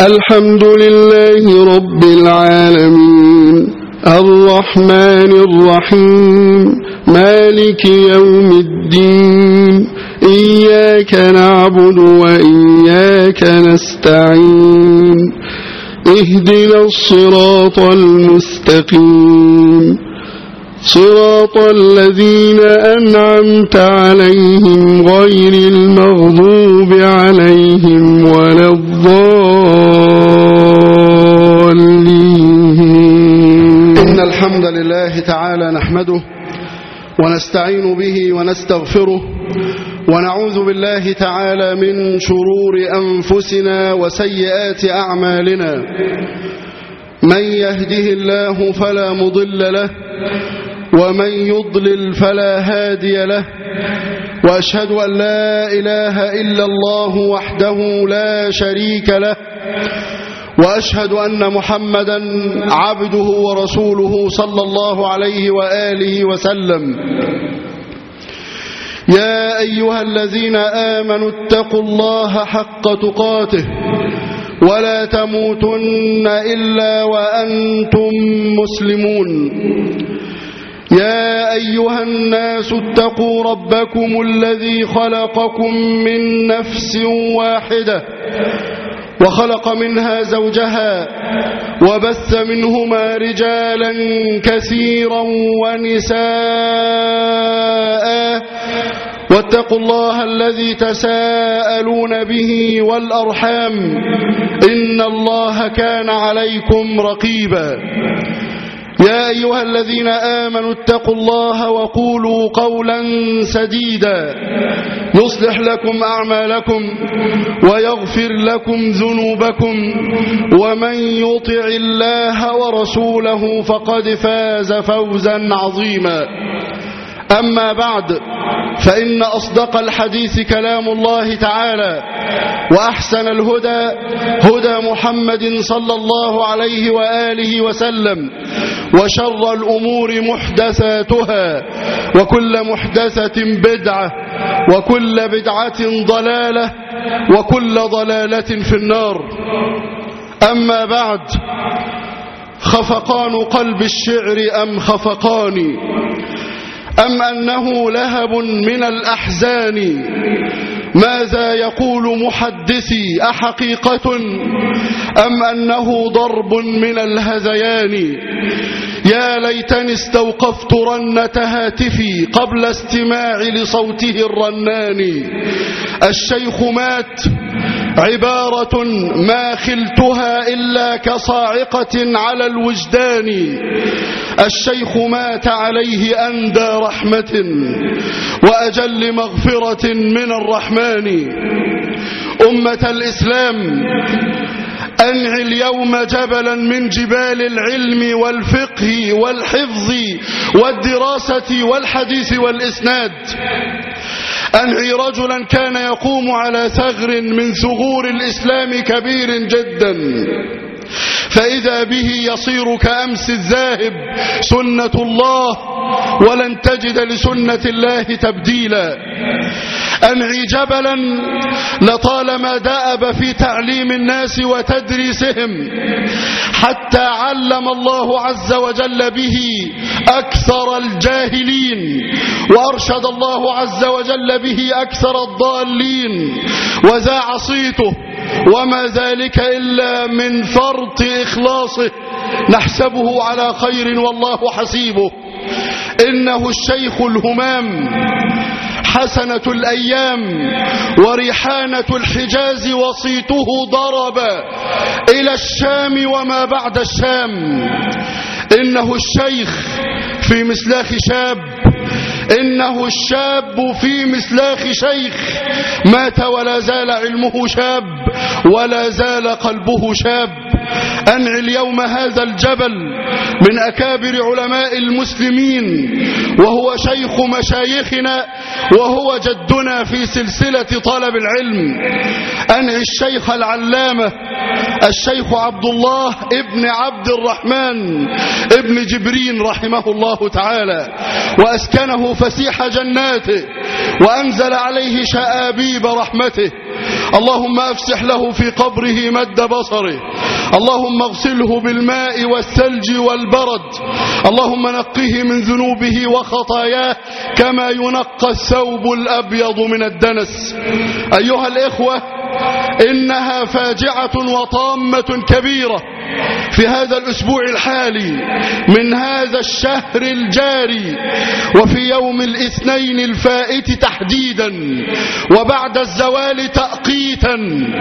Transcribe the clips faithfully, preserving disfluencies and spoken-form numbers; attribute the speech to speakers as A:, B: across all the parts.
A: الحمد لله رب العالمين الرحمن الرحيم مالك يوم الدين إياك نعبد وإياك نستعين اهدنا الصراط المستقيم صراط الذين أنعمت عليهم غير المغضوب عليهم ولا الضالين. إن الحمد لله تعالى نحمده ونستعين به ونستغفره ونعوذ بالله تعالى من شرور أنفسنا وسيئات أعمالنا. من يهده الله فلا مضل له ومن يضلل فلا هادي له، وأشهد أن لا إله إلا الله وحده لا شريك له، وأشهد أن محمدا عبده ورسوله صلى الله عليه وآله وسلم. يا أيها الذين آمنوا اتقوا الله حق تقاته ولا تموتن إلا وأنتم مسلمون. يا أيها الناس اتقوا ربكم الذي خلقكم من نفس واحدة وخلق منها زوجها وبث منهما رجالا كثيرا ونساء، واتقوا الله الذي تساءلون به والأرحام إن الله كان عليكم رقيبا. يا أيها الذين آمنوا اتقوا الله وقولوا قولا سديدا يصلح لكم أعمالكم ويغفر لكم ذنوبكم، ومن يطع الله ورسوله فقد فاز فوزا عظيما. أما بعد، فإن أصدق الحديث كلام الله تعالى، وأحسن الهدى هدى محمد صلى الله عليه وآله وسلم، وشر الأمور محدثاتها، وكل محدثة بدعة، وكل بدعة ضلالة، وكل ضلالة في النار. أما بعد، خفقان قلب الشعر أم خفقان، أم أنه لهب من الأحزان؟ ماذا يقول محدثي أحقيقة أم أنه ضرب من الهذيان؟ يا ليتني استوقفت رنة هاتفي قبل استماع لصوته الرنان. الشيخ مات عبارة ما خلتها إلا كصاعقة على الوجدان. الشيخ مات عليه أندى رحمة وأجل مغفرة من الرحمن. أمة الإسلام، أنعي اليوم جبلا من جبال العلم والفقه والحفظ والدراسة والحديث والإسناد. أنعي رجلا كان يقوم على ثغر من ثغور الإسلام كبير جدا، فإذا به يصير كأمس الذاهب سنة الله، ولن تجد لسنة الله تبديلا. أنعي جبلا لطالما دأب في تعليم الناس وتدريسهم، حتى علم الله عز وجل به أكثر الجاهلين، وأرشد الله عز وجل به أكثر الضالين، وذاع صيته، وما ذلك إلا من فرط إخلاصه. نحسبه على خير والله حسيبه. إنه الشيخ الهمام، حسنة الأيام، وريحانة الحجاز، وصيته ضرب إلى الشام وما بعد الشام. إنه الشيخ في مسلاخ شاب، إنه الشاب في مسلاخ شيخ، مات ولا زال علمه شاب ولا زال قلبه شاب. أنعي اليوم هذا الجبل من أكابر علماء المسلمين، وهو شيخ مشايخنا، وهو جدنا في سلسلة طلب العلم. أنعي الشيخ العلامة الشيخ عبد الله ابن عبد الرحمن ابن جبرين رحمه الله تعالى، وأسكنه فسيح جناته، وأنزل عليه شآبيب رحمته. اللهم أفسح له في قبره مد بصره، اللهم اغسله بالماء والثلج والبرد، اللهم نقه من ذنوبه وخطاياه كما ينقى الثوب الأبيض من الدنس. أيها الإخوة، إنها فاجعة وطامة كبيرة في هذا الأسبوع الحالي من هذا الشهر الجاري، وفي يوم الاثنين الفائت تحديدا وبعد الزوال تأقيتا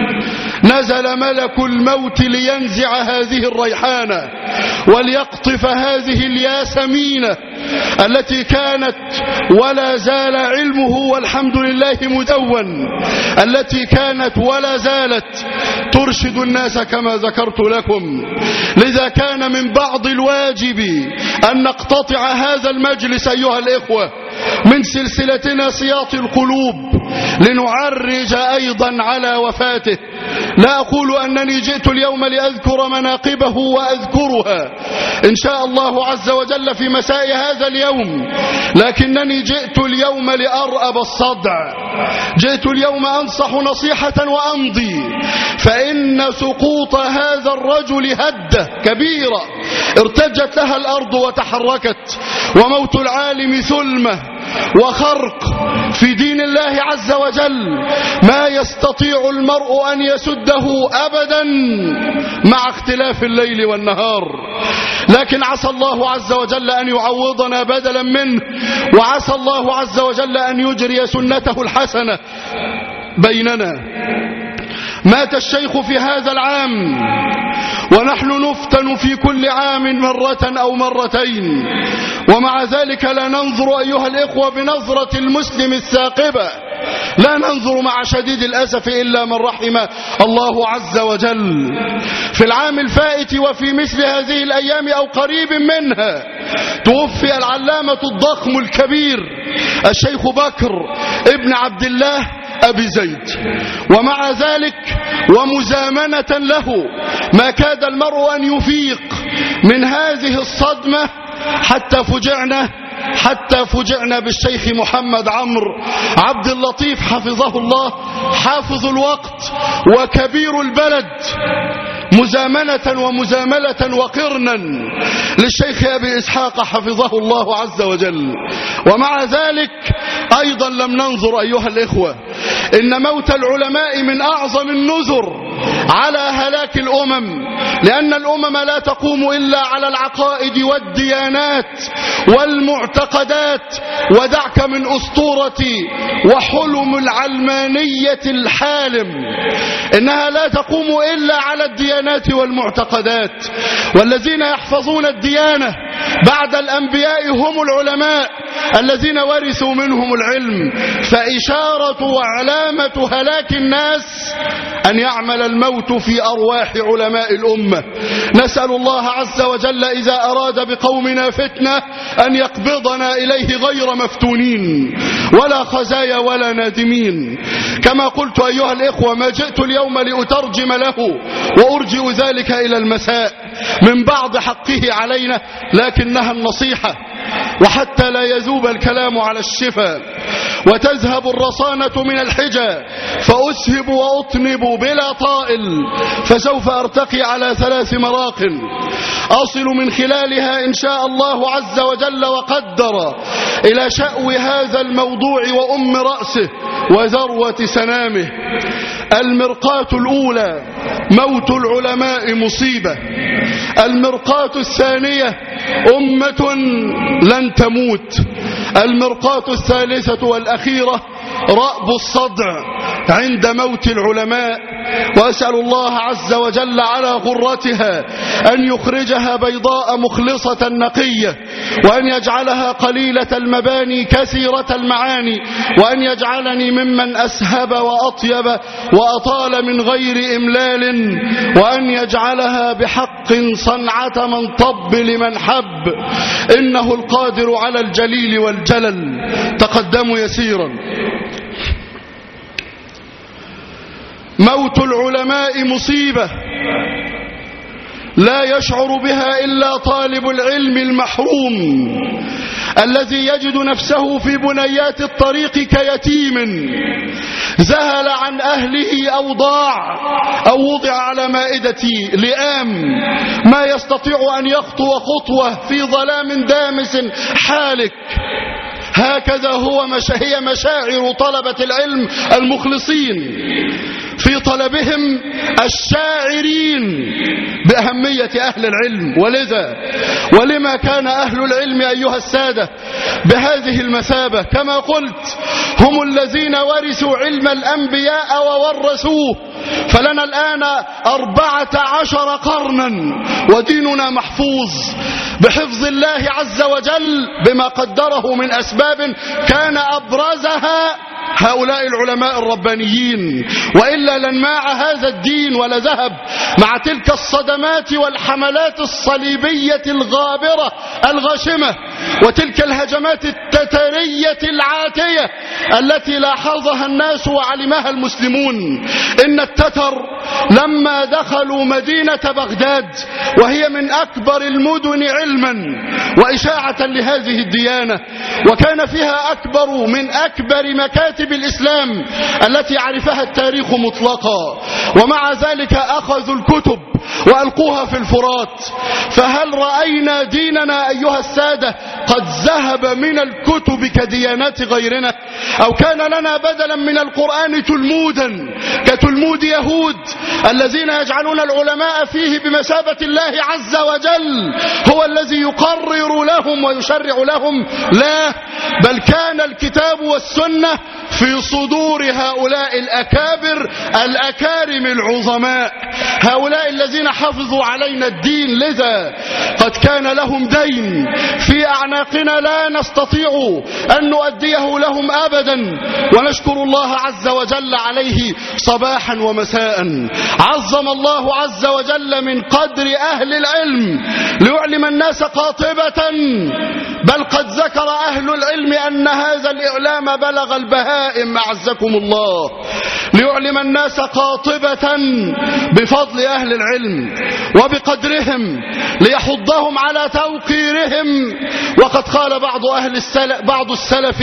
A: نزل ملك الموت لينزع هذه الريحانة وليقطف هذه الياسمينة التي كانت ولا زال علمه والحمد لله مدون، التي كانت ولا زالت ترشد الناس كما ذكرت لكم. لذا كان من بعض الواجب أن نقتطع هذا المجلس أيها الإخوة من سلسلتنا سياط القلوب لنعرج أيضا على وفاته. لا أقول أنني جئت اليوم لأذكر مناقبه وأذكرها إن شاء الله عز وجل في مساء هذا اليوم، لكنني جئت اليوم لأرأب الصدع، جئت اليوم أنصح نصيحة وأمضي، فإن سقوط هذا الرجل هدة كبيرة ارتجت لها الأرض وتحركت، وموت العالم ثلمة وخرق في دين الله عز وجل ما يستطيع المرء أن يسده أبدا مع اختلاف الليل والنهار. لكن عسى الله عز وجل أن يعوضنا بدلا منه، وعسى الله عز وجل أن يجري سنته الحسنة بيننا. مات الشيخ في هذا العام ونحن نفتن في كل عام مرة أو مرتين، ومع ذلك لا ننظر أيها الإخوة بنظرة المسلم الثاقبة، لا ننظر مع شديد الأسف إلا من رحم الله عز وجل. في العام الفائت وفي مثل هذه الأيام أو قريب منها توفي العلامة الضخم الكبير الشيخ بكر ابن عبد الله أبي زيد، ومع ذلك ومزامنة له ما كاد المرء أن يفيق من هذه الصدمة حتى فجعنا حتى فجعنا بالشيخ محمد عمرو عبد اللطيف حفظه الله، حافظ الوقت وكبير البلد، مزامنة ومزاملة وقرنا للشيخ أبي إسحاق حفظه الله عز وجل. ومع ذلك أيضا لم ننظر أيها الإخوة، إن موت العلماء من أعظم النذر على هلاك الأمم، لأن الأمم لا تقوم إلا على العقائد والديانات والمعتقدات، ودعك من أسطورة وحلم العلمانية الحالم، إنها لا تقوم إلا على الديانات والمعتقدات، والذين يحفظون الديانة بعد الأنبياء هم العلماء الذين ورثوا منهم العلم. فإشارة وعلامة هلاك الناس أن يعمل الموت في أرواح علماء الأمة. نسأل الله عز وجل إذا أراد بقومنا فتنة أن يقبضنا إليه غير مفتونين ولا خزايا ولا نادمين. كما قلت أيها الإخوة، ما جئت اليوم لأترجم له وأرجئ ذلك إلى المساء من بعض حقه علينا، لكنها النصيحة، وحتى لا يذوب الكلام على الشفا وتذهب الرصانة من الحجى فأسهب وأطنب بلا طائل، فسوف أرتقي على ثلاث مراقل أصل من خلالها إن شاء الله عز وجل وقدر إلى شأو هذا الموضوع وأم رأسه وذروة سنامه. المرقاة الأولى: موت العلماء مصيبة. المرقاة الثانية: أمة لن تموت. المرقاة الثالثة والأخيرة: رأب الصدع عند موت العلماء. وأسأل الله عز وجل على غرتها أن يخرجها بيضاء مخلصة نقية، وأن يجعلها قليلة المباني كثيرة المعاني، وأن يجعلني ممن أسهب وأطيب وأطال من غير إملال، وأن يجعلها بحق صنعة من طب لمن حب، إنه القادر على الجليل والجلل. تقدموا يسيرا. موت العلماء مصيبة لا يشعر بها إلا طالب العلم المحروم الذي يجد نفسه في بنيات الطريق كيتيم زهل عن أهله أو ضاع أو وضع على مائدة لئام، ما يستطيع أن يخطو خطوة في ظلام دامس حالك. هكذا هو مش هي مشاعر طلبة العلم المخلصين في طلبهم الشاعرين بأهمية أهل العلم. ولذا ولما كان أهل العلم أيها السادة بهذه المثابة؟ كما قلت هم الذين ورثوا علم الأنبياء وورثوه، فلنا الآن أربعة عشر قرنا وديننا محفوظ بحفظ الله عز وجل بما قدره من أسباب كان أبرزها هؤلاء العلماء الربانيين، وإلا لنماع هذا الدين ولذهب مع تلك الصدمات والحملات الصليبية الغابرة الغاشمة وتلك الهجمات التترية العاتية التي لاحظها الناس وعلمها المسلمون. إن التتر لما دخلوا مدينة بغداد وهي من أكبر المدن علما وإشاعة لهذه الديانة، وكان فيها أكبر من أكبر مكاتب الإسلام التي عرفها التاريخ مطلقا، ومع ذلك أخذوا الكتب وألقوها في الفرات. فهل رأينا ديننا أيها السادة قد ذهب من الكتب كديانات غيرنا؟ أو كان لنا بدلا من القرآن تلمودا كتلمود يهود الذين يجعلون العلماء فيه بمثابة الله عز وجل هو الذي يقرر لهم ويشرع لهم؟ لا، بل كان الكتاب والسنة في صدور هؤلاء الأكابر الأكارم العظماء، هؤلاء الذين حفظوا علينا الدين. لذا قد كان لهم دين في أعناقنا لا نستطيع أن نؤديه لهم أبدا، ونشكر الله عز وجل عليه صباحا ومساء. عظم الله عز وجل من قدر أهل العلم ليعلم الناس قاطبة، بل قد ذكر أهل العلم أن هذا الإعلام بلغ البهائم أعزكم الله، ليعلم الناس قاطبة بفضل أهل العلم وبقدرهم، ليحضهم على توقيرهم. وقد قال بعض أهل السلف بعض السلف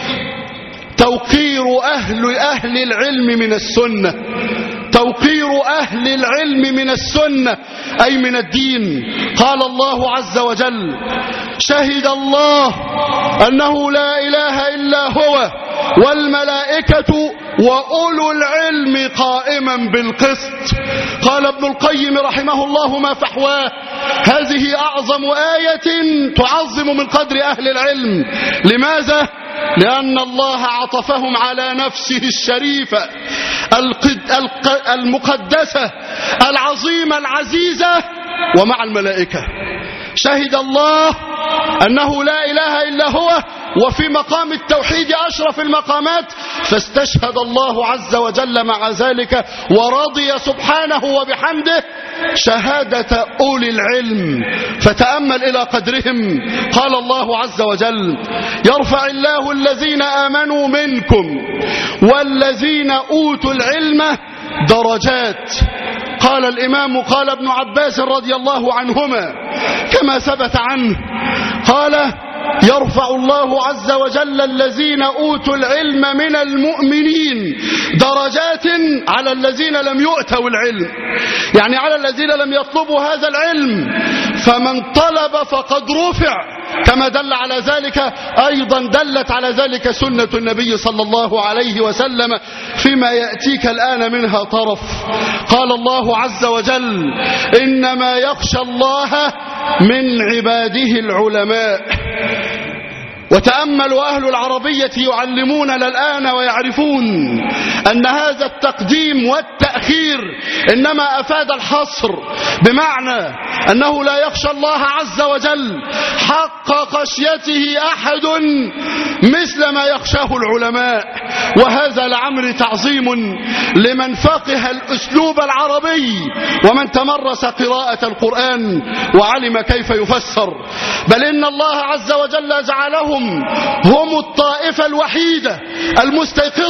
A: توقير أهل أهل العلم من السنة، توقير أهل العلم من السنة أي من الدين. قال الله عز وجل: شهد الله أنه لا إله إلا هو والملائكة وأولو العلم قائما بالقسط. قال ابن القيم رحمه الله ما فحواه: هذه أعظم آية تعظم من قدر أهل العلم. لماذا؟ لأن الله عطفهم على نفسه الشريفة المقدسة العظيمة العزيزة ومع الملائكة. شهد الله أنه لا إله إلا هو، وفي مقام التوحيد أشرف المقامات، فاستشهد الله عز وجل مع ذلك ورضي سبحانه وبحمده شهادة أولي العلم. فتأمل إلى قدرهم. قال الله عز وجل: يرفع الله الذين آمنوا منكم والذين أوتوا العلم درجات. قال الإمام قال ابن عباس رضي الله عنهما كما ثبت عنه قال: يرفع الله عز وجل الذين أوتوا العلم من المؤمنين درجات على الذين لم يؤتوا العلم، يعني على الذين لم يطلبوا هذا العلم، فمن طلب فقد رفع، كما دل على ذلك أيضا دلت على ذلك سنة النبي صلى الله عليه وسلم فيما يأتيك الآن منها طرف. قال الله عز وجل: إنما يخشى الله من عباده العلماء. وتأملوا أهل العربية يعلموننا الآن ويعرفون أن هذا التقديم والتأخير إنما أفاد الحصر، بمعنى أنه لا يخشى الله عز وجل حق خشيته أحد مثل ما يخشاه العلماء. وهذا لعمر تعظيم لمن فقه الأسلوب العربي ومن تمرس قراءة القرآن وعلم كيف يفسر. بل إن الله عز وجل جعلهم هم الطائفة الوحيدة المستيقظة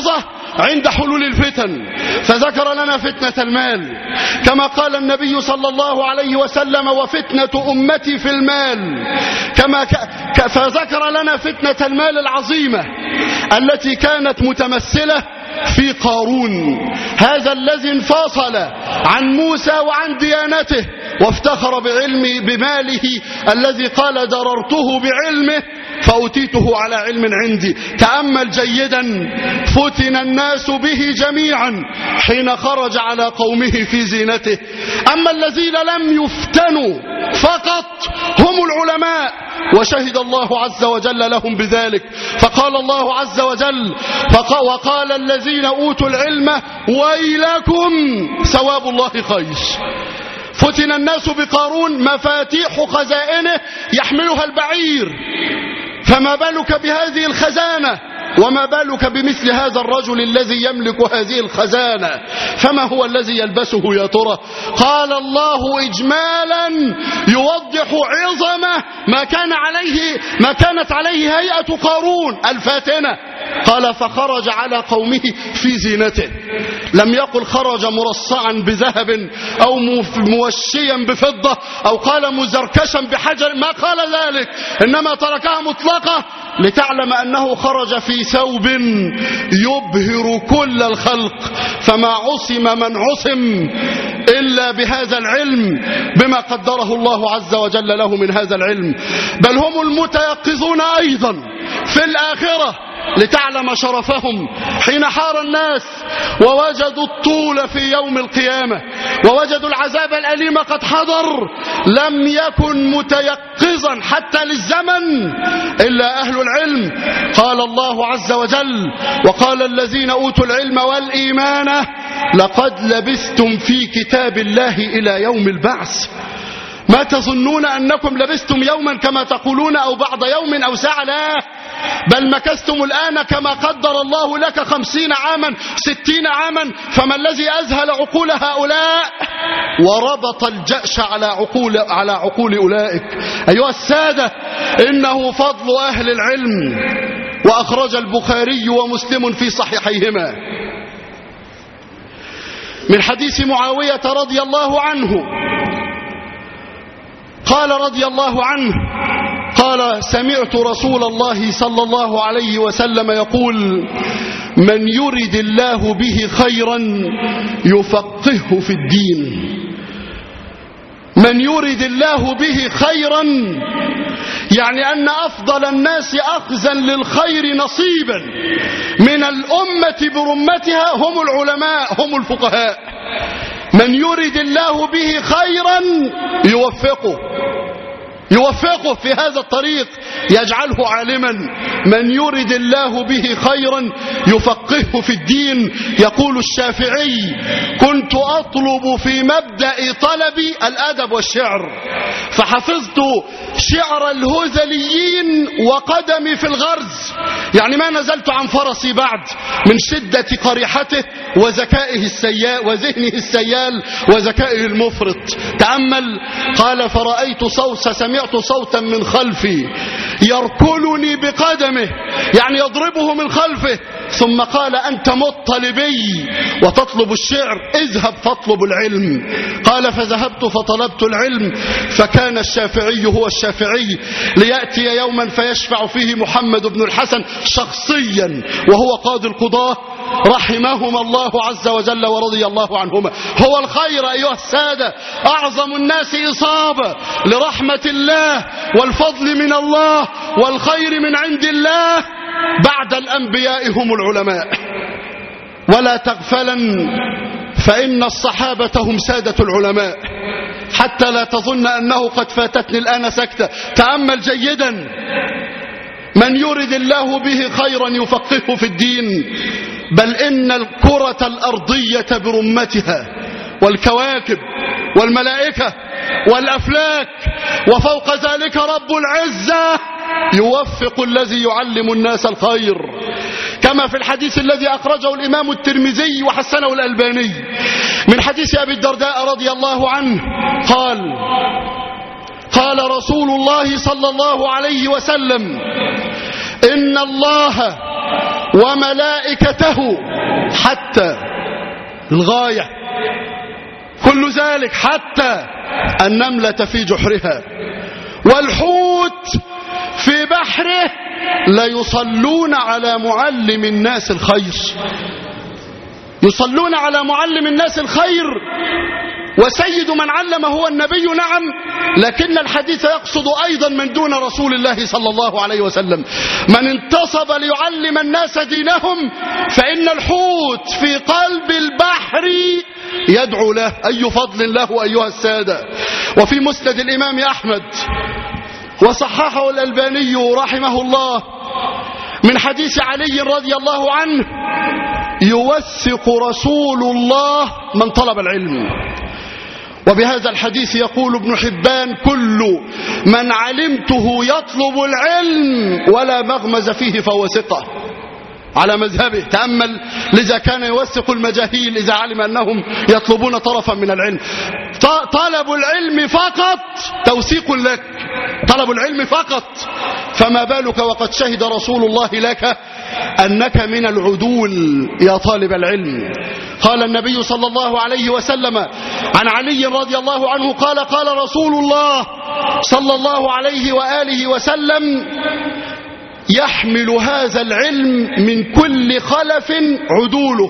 A: عند حلول الفتن، فذكر لنا فتنة المال كما قال النبي صلى الله عليه وسلم وفتنة أمتي في المال، كما ك... فذكر لنا فتنة المال العظيمة التي كانت متمثلة في قارون، هذا الذي انفصل عن موسى وعن ديانته وافتخر بعلمه بماله الذي قال دررته بعلمه فأتيته على علم عندي. تأمل جيدا، فتن الناس به جميعا حين خرج على قومه في زينته. أما الذين لم يفتنوا فقط هم العلماء، وشهد الله عز وجل لهم بذلك، فقال الله عز وجل وقال الذين أوتوا العلم ويلكم ثواب الله خير. فتن الناس بقارون مفاتيح خزائنه يحملها البعير، فما بالك بهذه الخزانة، وما بالك بمثل هذا الرجل الذي يملك هذه الخزانة، فما هو الذي يلبسه يا ترى؟ قال الله إجمالا يوضح عظمه ما كان عليه ما كانت عليه هيئة قارون الفاتنة. قال فخرج على قومه في زينته، لم يقل خرج مرصعا بذهب أو موشيا بفضة أو قال مزركشا بحجر، ما قال ذلك، إنما تركها مطلقة لتعلم أنه خرج في ثوب يبهر كل الخلق، فما عصم من عصم إلا بهذا العلم بما قدره الله عز وجل له من هذا العلم. بل هم المتيقظون أيضا في الآخرة لتعلم شرفهم حين حار الناس ووجدوا الطول في يوم القيامة ووجدوا العذاب الأليم قد حضر، لم يكن متيقظا حتى للزمن إلا أهل العلم. قال الله عز وجل وقال الذين أوتوا العلم والإيمان لقد لبثتم في كتاب الله إلى يوم البعث، ما تظنون أنكم لبثتم يوما كما تقولون أو بعض يوم أو ساعة، لا، بل مكثتم الآن كما قدر الله لك خمسين عاما ستين عاما. فما الذي أذهل عقول هؤلاء وربط الجأش على عقول, على عقول أولئك؟ أيها السادة، إنه فضل أهل العلم. وأخرج البخاري ومسلم في صحيحيهما من حديث معاوية رضي الله عنه قال رضي الله عنه قال سمعت رسول الله صلى الله عليه وسلم يقول من يرد الله به خيرا يفقهه في الدين. من يرد الله به خيرا يعني أن أفضل الناس أخذا للخير نصيبا من الأمة برمتها هم العلماء هم الفقهاء. من يرد الله به خيرا يوفقه يوفقه في هذا الطريق، يجعله عالما. من يرد الله به خيرا يفقهه في الدين. يقول الشافعي كنت أطلب في مبدأ طلبي الأدب والشعر، فحفظت شعر الهذليين وقدمي في الغرز، يعني ما نزلت عن فرسي بعد من شدة قريحته وذكائه السيال وذهنه السيال وذكائه المفرط. تأمل، قال فرأيت صوت سمعت صوتا من خلفي يركلني بقدمه، يعني يضربه من خلفه، ثم قال أنت مطلبي وتطلب الشعر، اذهب فاطلب العلم. قال فذهبت فطلبت العلم، فكان الشافعي هو الشافعي ليأتي يوما فيشفع فيه محمد بن الحسن شخصيا وهو قاضي القضاة رحمهما الله عز وجل ورضي الله عنهما. هو الخير أيها السادة، أعظم الناس إصابة لرحمة الله والفضل من الله والخير من عند الله بعد الأنبياء هم العلماء. ولا تغفلا فإن الصحابة هم سادة العلماء، حتى لا تظن أنه قد فاتتني الآن سكتة. تأمل جيدا، من يرد الله به خيرا يفقهه في الدين. بل إن الكرة الأرضية برمتها والكواكب والملائكة والأفلاك وفوق ذلك رب العزة يوفق الذي يعلم الناس الخير، كما في الحديث الذي أخرجه الإمام الترمذي وحسنه الألباني من حديث أبي الدرداء رضي الله عنه قال قال رسول الله صلى الله عليه وسلم إن الله وملائكته حتى الغاية، كل ذلك حتى النملة في جحرها والحوت في بحره ليصلون على معلم الناس الخير، يصلون على معلم الناس الخير، وسيد من علم هو النبي نعم، لكن الحديث يقصد أيضا من دون رسول الله صلى الله عليه وسلم، من انتصب ليعلم الناس دينهم فإن الحوت في قلب البحر يدعو له. أي فضل له أيها السادة. وفي مسند الإمام أحمد وصححه الألباني رحمه الله من حديث علي رضي الله عنه: يوثق رسول الله من طلب العلم. وبهذا الحديث يقول ابن حبان: كل من علمته يطلب العلم ولا مغمز فيه فهو ثقة، على مذهبه. تأمل، لذا كان يوثق المجاهيل إذا علم أنهم يطلبون طرفا من العلم. طلب العلم فقط توثيق لك، طلب العلم فقط، فما بالك وقد شهد رسول الله لك أنك من العدول يا طالب العلم. قال النبي صلى الله عليه وسلم عن علي رضي الله عنه قال: قال رسول الله صلى الله عليه وآله وسلم: يحمل هذا العلم من كل خلف عدوله،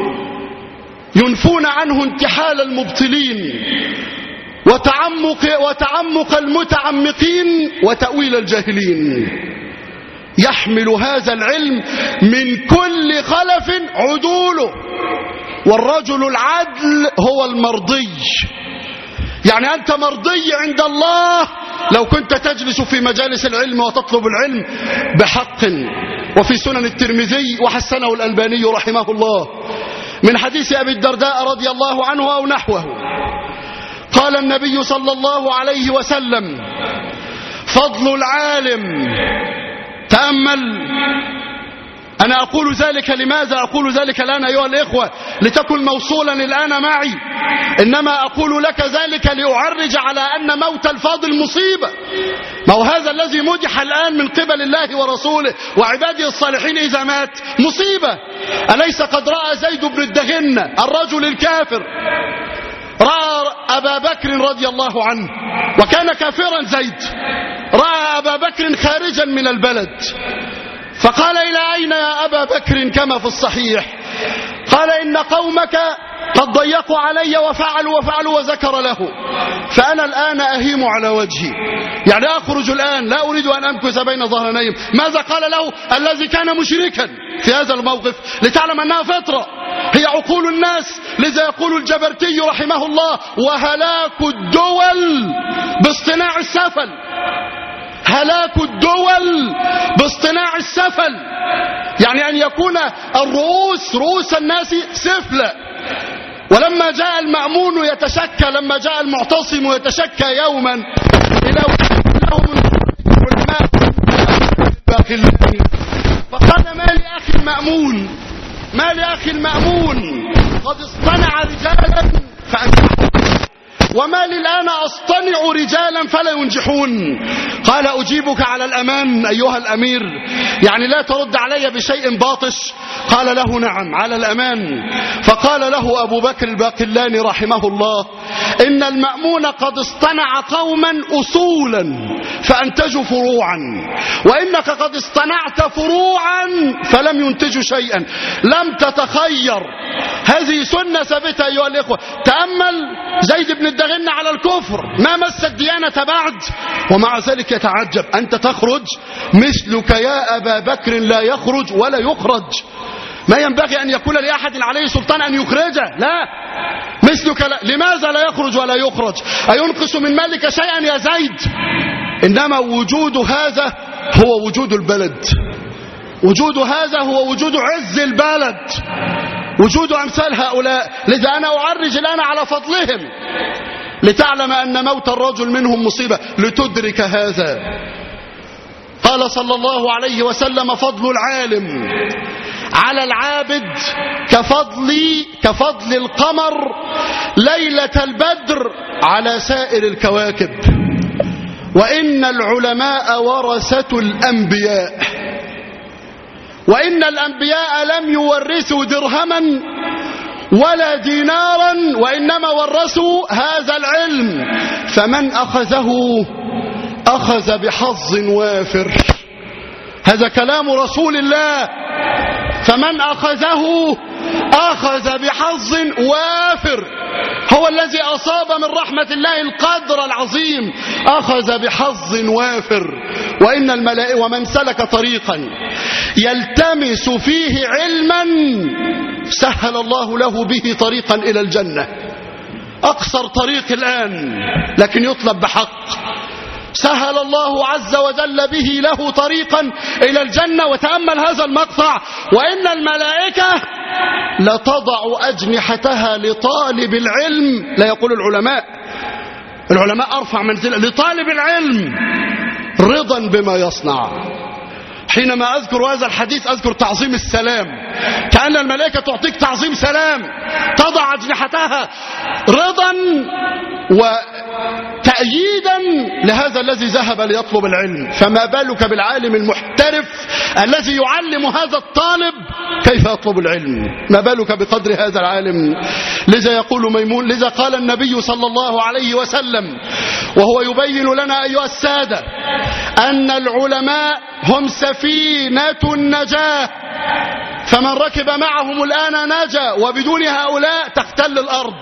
A: ينفون عنه انتحال المبطلين وتعمق, وتعمق المتعمقين وتأويل الجاهلين. يحمل هذا العلم من كل خلف عدوله، والرجل العدل هو المرضي، يعني أنت مرضي عند الله لو كنت تجلس في مجالس العلم وتطلب العلم بحق. وفي سنن الترمذي وحسنه الألباني رحمه الله من حديث أبي الدرداء رضي الله عنه أو نحوه قال النبي صلى الله عليه وسلم: فضل العالم. تأمل، أنا أقول ذلك لماذا؟ أقول ذلك الآن أيها الإخوة لتكن موصولا الآن معي، إنما أقول لك ذلك لأعرج على أن موت الفاضل مصيبة. ما هو هذا الذي مدح الآن من قبل الله ورسوله وعباده الصالحين إذا مات مصيبة. أليس قد رأى زيد بن الدغنة الرجل الكافر، رأى أبا بكر رضي الله عنه وكان كافرا زيد، رأى أبا بكر خارجا من البلد فقال: إلى أين يا أبا بكر؟ كما في الصحيح قال: إن قومك قد ضيقوا علي وفعلوا وفعلوا وذكر له، فأنا الآن أهيم على وجهي، يعني أخرج الآن لا أريد أن أمكث بين ظهرانيهم. ماذا قال له الذي كان مشركا في هذا الموقف؟ لتعلم أنها فطرة، هي عقول الناس. لذا يقول الجبرتي رحمه الله: وهلاك الدول باصطناع السفل، هلاك الدول باصطناع السفل، يعني أن يكون الرؤوس رؤوس الناس سفلى. ولما جاء المأمون يتشكى، لما جاء المعتصم يتشكى يوما إلى علماء فقال: ما لأخي المأمون، ما لأخي المأمون قد اصطنع رجالا فأنجحوا، وما لي الآن أصطنع رجالا فلا ينجحون. قال: أجيبك على الأمان أيها الأمير، يعني لا ترد علي بشيء باطش. قال له: نعم على الأمان. فقال له أبو بكر الباقلاني رحمه الله: إن المأمون قد اصطنع قوما أصولا فأنتجوا فروعا، وإنك قد اصطنعت فروعا فلم ينتجوا شيئا، لم تتخير. هذه سنة ثابتة أيها الإخوة. تأمل زيد بن الدغن على الكفر، ما مس الديانة بعد، ومع ذلك يتعجب: أنت تخرج؟ مثلك يا أبا بكر لا يخرج ولا يخرج، ما ينبغي أن يكون لأحد عليه سلطان أن يخرجه، لا مثلك لا. لماذا لا يخرج ولا يخرج؟ أينقص من مالك شيئا يا زيد؟ إنما وجود هذا هو وجود البلد، وجود هذا هو وجود عز البلد، وجود أمثال هؤلاء. لذا أنا أعرج الآن على فضلهم لتعلم أن موت الرجل منهم مصيبة، لتدرك هذا. قال صلى الله عليه وسلم: فضل العالم على العابد كفضل كفضل القمر ليلة البدر على سائر الكواكب، وإن العلماء ورثة الأنبياء، وإن الأنبياء لم يورثوا درهما ولا دينارا وإنما ورثوا هذا العلم، فمن أخذه أخذ بحظ وافر. هذا كلام رسول الله. فمن أخذه أخذ بحظ وافر، هو الذي أصاب من رحمة الله القدر العظيم، أخذ بحظ وافر. وإن الملائكة ومن سلك طريقا يلتمس فيه علما سهل الله له به طريقا إلى الجنة. أقصر طريق الآن لكن يطلب بحق، سهل الله عز وجل به له طريقا إلى الجنة. وتأمل هذا المقطع: وإن الملائكة لتضع أجنحتها لطالب العلم. لا يقول العلماء، العلماء أرفع منزلة، لطالب العلم رضا بما يصنع. حينما أذكر هذا الحديث أذكر تعظيم السلام، كأن الملائكة تعطيك تعظيم سلام، تضع أجنحتها رضا وتأييدا لهذا الذي ذهب ليطلب العلم. فما بالك بالعالم المحترف الذي يعلم هذا الطالب كيف يطلب العلم؟ ما بالك بقدر هذا العالم؟ لذا يقول ميمون، لذا قال النبي صلى الله عليه وسلم وهو يبين لنا أيها السادة أن العلماء هم سفينة النجاة، فمن ركب معهم الآن نجا، وبدون هؤلاء تختل الأرض.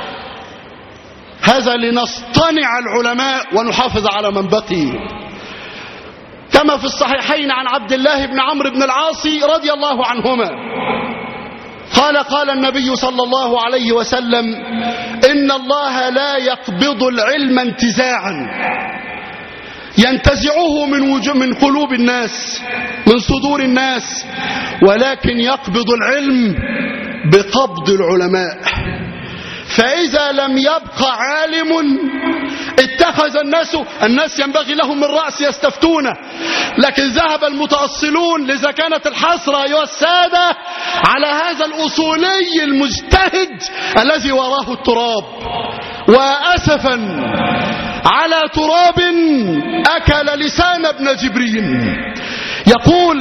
A: هذا لنصطنع العلماء ونحافظ على من بقي. كما في الصحيحين عن عبد الله بن عمرو بن العاص رضي الله عنهما قال قال النبي صلى الله عليه وسلم: إن الله لا يقبض العلم انتزاعا ينتزعه من وجوه من قلوب الناس، من صدور الناس، ولكن يقبض العلم بقبض العلماء. فإذا لم يبقى عالم اتخذ الناس الناس ينبغي لهم من رأس يستفتونه، لكن ذهب المتأصلون. لذا كانت الحسرة أيها السادة على هذا الأصولي المجتهد الذي وراه التراب، وأسفا على تراب أكل لسان ابن جبرين. يقول: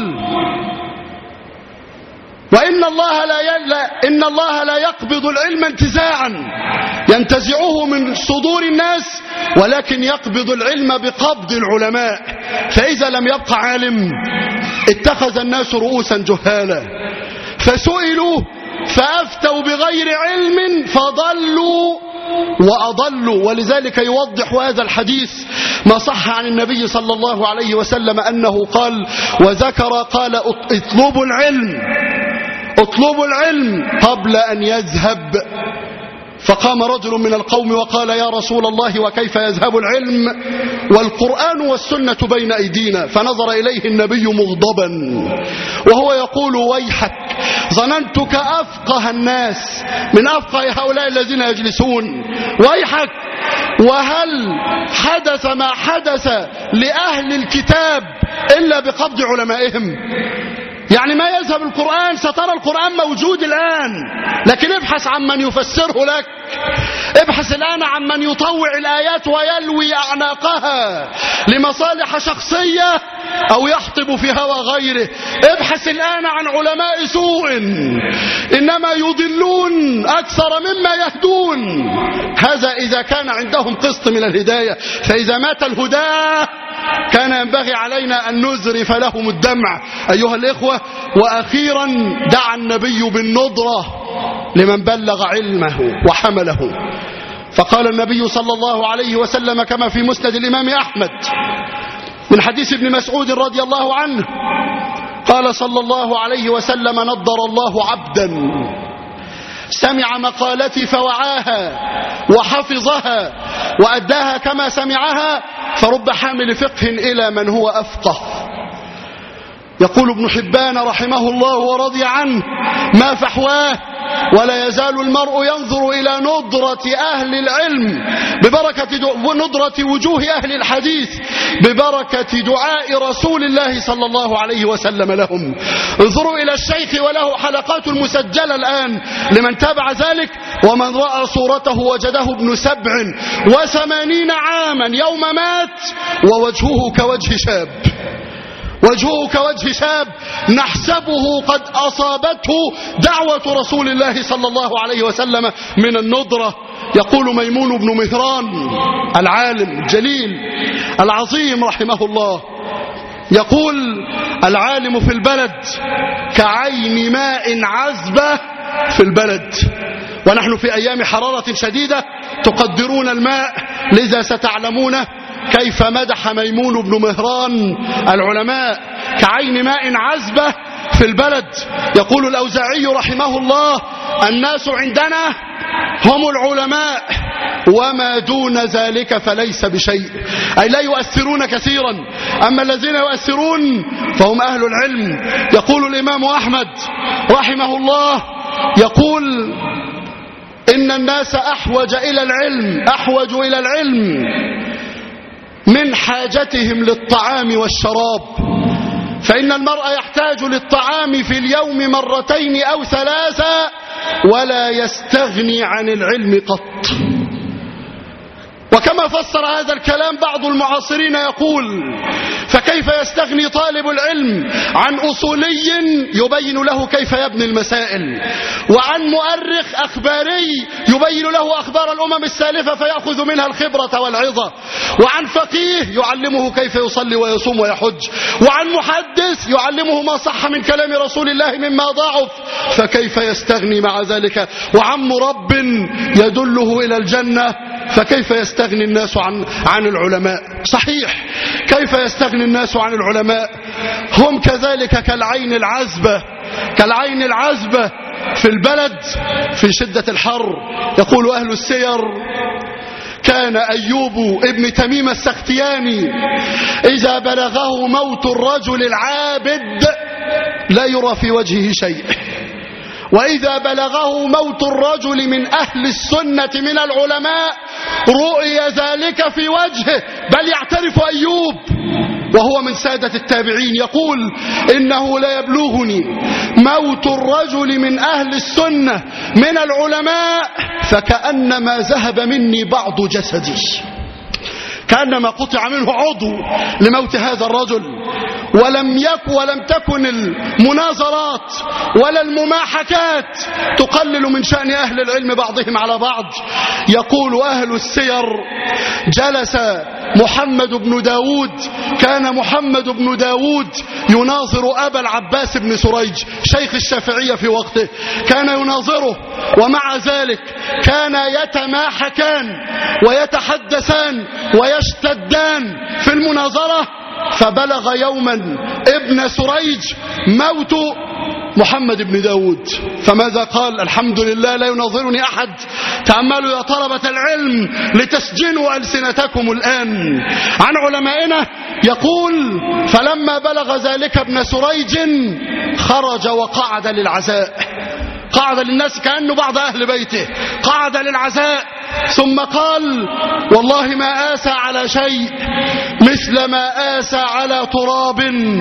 A: وإن الله لا يلا إن الله لا يقبض العلم انتزاعا ينتزعه من صدور الناس، ولكن يقبض العلم بقبض العلماء. فإذا لم يبقى عالم اتخذ الناس رؤوسا جهالا، فسئلوا فأفتوا بغير علم فضلوا وأضلوا. ولذلك يوضح هذا الحديث ما صح عن النبي صلى الله عليه وسلم أنه قال وذكر قال: اطلبوا العلم اطلبوا العلم قبل أن يذهب. فقام رجل من القوم وقال: يا رسول الله وكيف يذهب العلم والقرآن والسنة بين أيدينا؟ فنظر إليه النبي مغضبا وهو يقول: ويحك، ظننتك أفقه الناس من أفقه هؤلاء الذين يجلسون. ويحك، وهل حدث ما حدث لأهل الكتاب إلا بقبض علمائهم؟ يعني ما يذهب القرآن، سترى القرآن موجود الآن، لكن ابحث عن من يفسره لك، ابحث الآن عن من يطوع الآيات ويلوي أعناقها لمصالح شخصية أو يحطب في هوى غيره. ابحث الآن عن علماء سوء إنما يضلون أكثر مما يهدون. هذا إذا كان عندهم قسط من الهداية، فإذا مات الهداة كان ينبغي علينا أن نزرف لهم الدمع أيها الإخوة. وأخيرا دعا النبي بالنضرة لمن بلغ علمه وحمله، فقال النبي صلى الله عليه وسلم كما في مسند الإمام أحمد من حديث ابن مسعود رضي الله عنه قال صلى الله عليه وسلم: نضر الله عبدا سمع مقالتي فوعاها وحفظها وأداها كما سمعها، فرب حامل فقه إلى من هو أفقه. يقول ابن حبان رحمه الله ورضي عنه: ما فحواه، ولا يزال المرء ينظر إلى ندرة أهل العلم ببركة ندرة وجوه أهل الحديث ببركة دعاء رسول الله صلى الله عليه وسلم لهم. انظروا إلى الشيخ وله حلقات مسجلة الآن لمن تابع ذلك، ومن رأى صورته وجده ابن سبع وثمانين عاما يوم مات ووجهه كوجه شاب، وجهه كوجه شاب نحسبه قد أصابته دعوة رسول الله صلى الله عليه وسلم من الندرة. يقول ميمون بن مهران العالم الجليل العظيم رحمه الله، يقول: العالم في البلد كعين ماء عذبة في البلد. ونحن في أيام حرارة شديدة تقدرون الماء، لذا ستعلمون كيف مدح ميمون بن مهران العلماء: كعين ماء عذبة في البلد. يقول الأوزاعي رحمه الله: الناس عندنا هم العلماء وما دون ذلك فليس بشيء، أي لا يؤثرون كثيرا، أما الذين يؤثرون فهم أهل العلم. يقول الإمام أحمد رحمه الله، يقول: إن الناس أحوج إلى العلم أحوج إلى العلم من حاجتهم للطعام والشراب، فإن المرء يحتاج للطعام في اليوم مرتين أو ثلاثة ولا يستغني عن العلم قط. وكما فسر هذا الكلام بعض المعاصرين يقول: فكيف يستغني طالب العلم عن أصولي يبين له كيف يبني المسائل، وعن مؤرخ أخباري يبين له أخبار الأمم السالفة فيأخذ منها الخبرة والعظة، وعن فقيه يعلمه كيف يصلي ويصوم ويحج، وعن محدث يعلمه ما صح من كلام رسول الله مما ضعف، فكيف يستغني مع ذلك، وعن مرب يدله إلى الجنة، فكيف يستغني الناس عن عن العلماء؟ صحيح، كيف يستغني الناس عن العلماء؟ هم كذلك كالعين العذبة كالعين العذبة في البلد في شدة الحر. يقول أهل السير: كان أيوب ابن تميم السختياني إذا بلغه موت الرجل العابد لا يرى في وجهه شيء، وإذا بلغه موت الرجل من أهل السنة من العلماء رؤي ذلك في وجهه، بل يعترف أيوب وهو من سادة التابعين، يقول: إنه لا يبلغني موت الرجل من أهل السنة من العلماء فكأنما ذهب مني بعض جسدي، كأنما قطع منه عضو لموت هذا الرجل. ولم يك ولم تكن المناظرات ولا المماحكات تقلل من شأن أهل العلم بعضهم على بعض. يقول أهل السير: جلس محمد بن داود كان محمد بن داود يناظر أبا العباس بن سريج شيخ الشافعية في وقته، كان يناظره، ومع ذلك كان يتماحكان ويتحدثان ويشتدان في المناظرة. فبلغ يوما ابن سريج موت محمد بن داود، فماذا قال؟ الحمد لله لا يناظرني أحد. تأملوا يا طلبة العلم لتسجنوا ألسنتكم الآن عن علمائنا. يقول: فلما بلغ ذلك ابن سريج خرج وقعد للعزاء، قعد للناس كأنه بعض أهل بيته، قعد للعزاء، ثم قال: والله ما آسى على شيء مثل ما آسى على تراب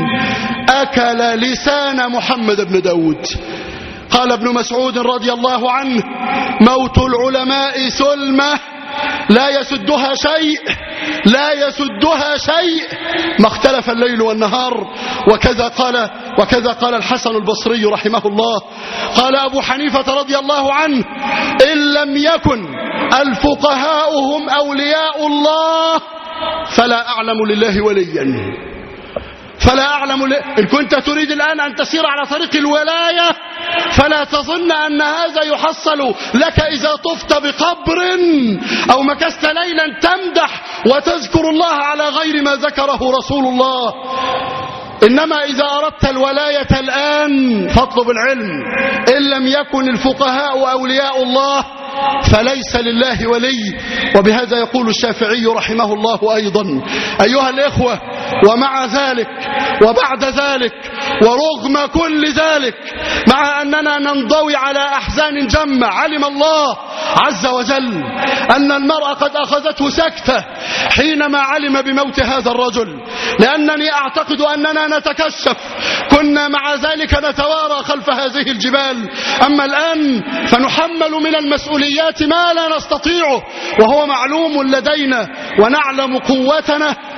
A: أكل لسان محمد بن داود. قال ابن مسعود رضي الله عنه: موت العلماء سلمة لا يسدها شيء لا يسدها شيء ما اختلف الليل والنهار. وكذا قال وكذا قال الحسن البصري رحمه الله. قال أبو حنيفة رضي الله عنه: إن لم يكن الفقهاء هم أولياء الله فلا أعلم لله وليا فلا أعلم ل... إن كنت تريد الآن أن تسير على طريق الولاية فلا تظن أن هذا يحصل لك إذا طفت بقبر أو مكثت ليلا تمدح وتذكر الله على غير ما ذكره رسول الله. إنما إذا أردت الولاية الآن فاطلب العلم. إن لم يكن الفقهاء أولياء الله فليس لله ولي. وبهذا يقول الشافعي رحمه الله أيضا. أيها الإخوة، ومع ذلك وبعد ذلك ورغم كل ذلك، مع أننا ننضوي على أحزان جمة، علم الله عز وجل أن المرأة قد أخذته سكتة حينما علم بموت هذا الرجل، لأنني أعتقد أننا نتكشف، كنا مع ذلك نتوارى خلف هذه الجبال. أما الآن فنحمل من المسؤوليات ما لا نستطيعه، وهو معلوم لدينا ونعلم قوتنا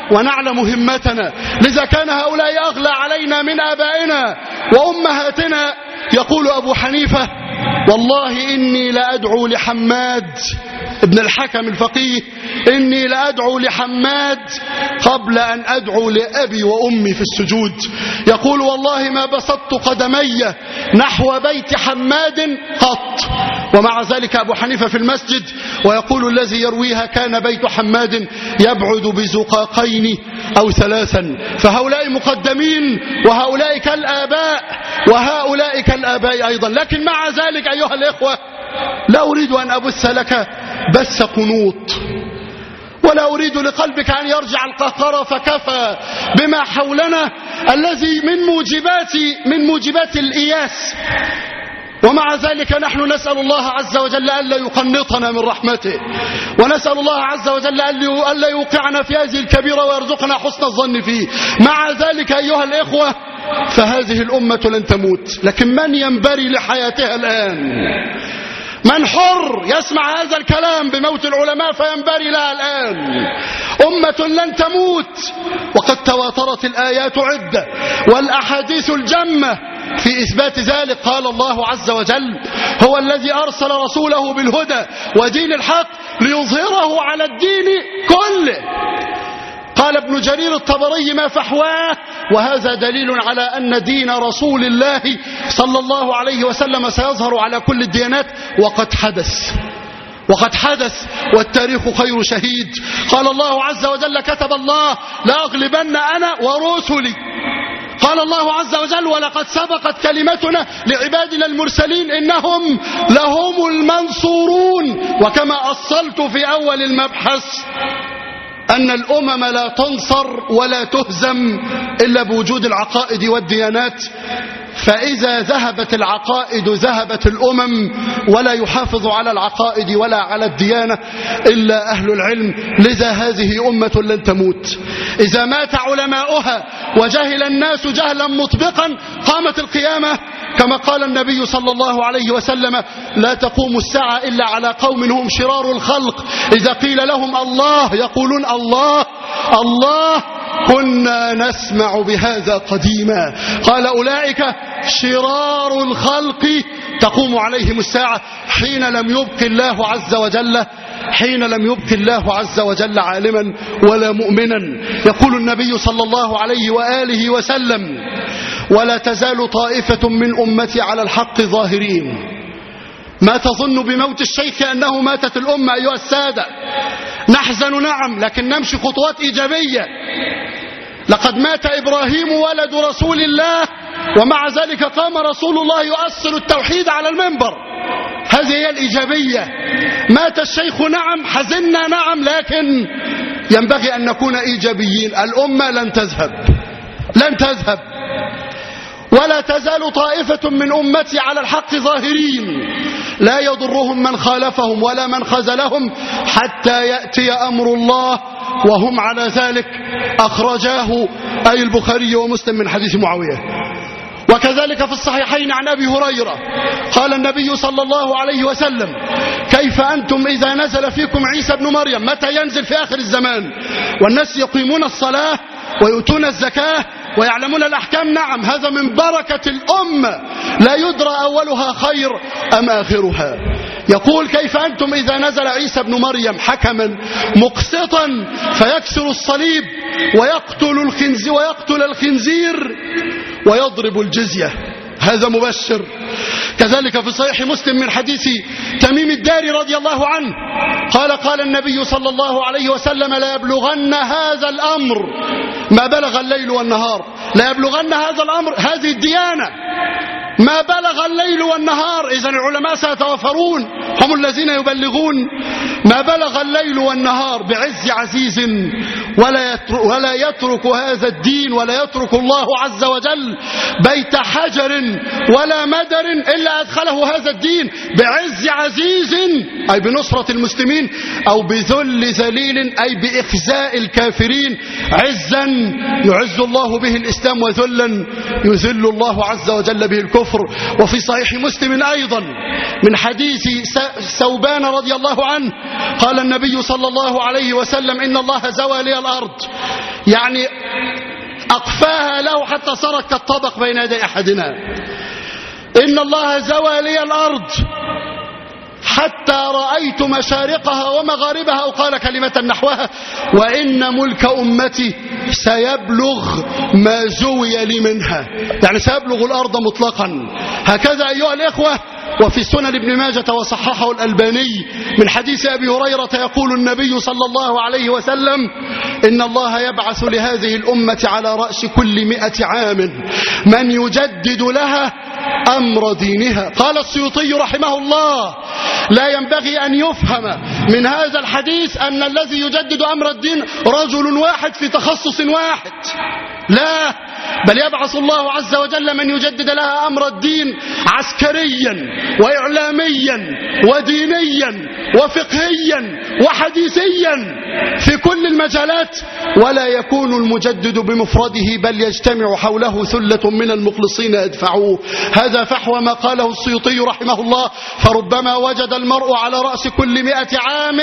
A: ونعلم همتنا، لذا كان هؤلاء أغلى علينا من آبائنا وأمهاتنا. يقول أبو حنيفة: والله إني لأدعو لحماد ابن الحكم الفقيه، إني لأدعو لحماد قبل أن أدعو لأبي وأمي في السجود. يقول: والله ما بسطت قدمي نحو بيت حماد قط. ومع ذلك أبو حنيفة في المسجد ويقول: الذي يرويها كان بيت حماد يبعد بزقاقين أو ثلاثا. فهؤلاء مقدمين، وهؤلاء كالآباء، وهؤلاء كالآباء أيضا. لكن مع ذلك أيها الإخوة، لا أريد أن أبث لك بث قنوط، ولا أريد لقلبك أن يرجع القهقرة فكفى بما حولنا الذي من موجبات من موجبات الإياس. ومع ذلك نحن نسأل الله عز وجل ألا يقنطنا من رحمته، ونسأل الله عز وجل ألا يوقعنا في هذه الكبيرة ويرزقنا حسن الظن فيه. مع ذلك أيها الإخوة، فهذه الأمة لن تموت، لكن من ينبري لحياتها الآن؟ من حر يسمع هذا الكلام بموت العلماء فينبري لها الآن؟ أمة لن تموت، وقد تواترت الآيات عدة والأحاديث الجمة في إثبات ذلك. قال الله عز وجل: هو الذي أرسل رسوله بالهدى ودين الحق ليظهره على الدين كله. قال ابن جرير الطبري: ما فحواه. وهذا دليل على أن دين رسول الله صلى الله عليه وسلم سيظهر على كل الديانات، وقد حدث وقد حدث والتاريخ خير شهيد. قال الله عز وجل: كتب الله لأغلبن أنا ورسلي. قال الله عز وجل: ولقد سبقت كلمتنا لعبادنا المرسلين إنهم لهم المنصورون. وكما أصلت في أول المبحث أن الأمم لا تنصر ولا تهزم إلا بوجود العقائد والديانات، فإذا ذهبت العقائد ذهبت الأمم، ولا يحافظ على العقائد ولا على الديانة إلا أهل العلم. لذا هذه أمة لن تموت. إذا مات علماؤها وجهل الناس جهلا مطبقا قامت القيامة، كما قال النبي صلى الله عليه وسلم: لا تقوم الساعة إلا على قوم هم شرار الخلق، إذا قيل لهم الله يقولون الله الله، كنا نسمع بهذا قديما. قال: أولئك شرار الخلق تقوم عليهم الساعة حين لم يبق الله عز وجل حين لم يبق الله عز وجل عالما ولا مؤمنا. يقول النبي صلى الله عليه وآله وسلم: ولا تزال طائفة من أمتي على الحق ظاهرين. ما تظن بموت الشيخ أنه ماتت الأمة أيها السادة؟ نحزن نعم، لكن نمشي خطوات إيجابية. لقد مات إبراهيم ولد رسول الله، ومع ذلك قام رسول الله يؤصل التوحيد على المنبر. هذه هي الإيجابية. مات الشيخ نعم، حزننا نعم، لكن ينبغي أن نكون إيجابيين. الأمة لن تذهب لن تذهب ولا تزال طائفة من أمتي على الحق ظاهرين، لا يضرهم من خالفهم ولا من خذلهم حتى يأتي أمر الله وهم على ذلك. أخرجاه أي البخاري ومسلم من حديث معاوية. وكذلك في الصحيحين عن أبي هريرة قال النبي صلى الله عليه وسلم: كيف أنتم إذا نزل فيكم عيسى بن مريم؟ متى ينزل؟ في آخر الزمان، والناس يقيمون الصلاة ويؤتون الزكاة ويعلمون الأحكام. نعم، هذا من بركة الأمة، لا يدرى أولها خير أم آخرها. يقول: كيف أنتم إذا نزل عيسى بن مريم حكما مقسطا فيكسر الصليب ويقتل الخنزير ويقتل الخنزير ويضرب الجزية؟ هذا مبشر. كذلك في صحيح مسلم من حديث تميم الداري رضي الله عنه قال: قال النبي صلى الله عليه وسلم: لا يبلغن هذا الأمر ما بلغ الليل والنهار. لا يبلغن هذا الأمر، هذه الديانة، ما بلغ الليل والنهار. إذن العلماء سيتوفرون، هم الذين يبلغون. ما بلغ الليل والنهار بعز عزيز، ولا يترك, ولا يترك هذا الدين، ولا يترك الله عز وجل بيت حجر ولا مدر إلا أدخله هذا الدين بعز عزيز، أي بنصرة المسلمين، أو بذل ذليل أي بإخزاء الكافرين. عزا يعز الله به الإسلام، وذلا يذل الله عز وجل به الكفر. وفي صحيح مسلم أيضا من حديث ثوبان رضي الله عنه قال النبي صلى الله عليه وسلم إن الله زوى لي الأرض، يعني أقفاها له حتى صارت كالطبق بين يدي أحدنا. إن الله زوى لي الأرض حتى رأيت مشارقها ومغاربها، وقال كلمة نحوها: وإن ملك أمتي سيبلغ ما زوي لي منها، يعني سيبلغ الأرض مطلقا. هكذا أيها الإخوة. وفي سنن ابن ماجة وصححه الألباني من حديث أبي هريرة يقول النبي صلى الله عليه وسلم: إن الله يبعث لهذه الأمة على رأس كل مئة عام من يجدد لها أمر دينها. قال السيوطي رحمه الله: لا ينبغي أن يفهم من هذا الحديث أن الذي يجدد أمر الدين رجل واحد في تخصص واحد، لا، بل يبعث الله عز وجل من يجدد لها أمر الدين عسكريا وإعلاميا ودينيا وفقهيا وحديثيا في كل المجالات، ولا يكون المجدد بمفرده بل يجتمع حوله ثلة من المخلصين يدفعوه. هذا فحوى ما قاله السيوطي رحمه الله: فربما وجد المرء على رأس كل مئة عام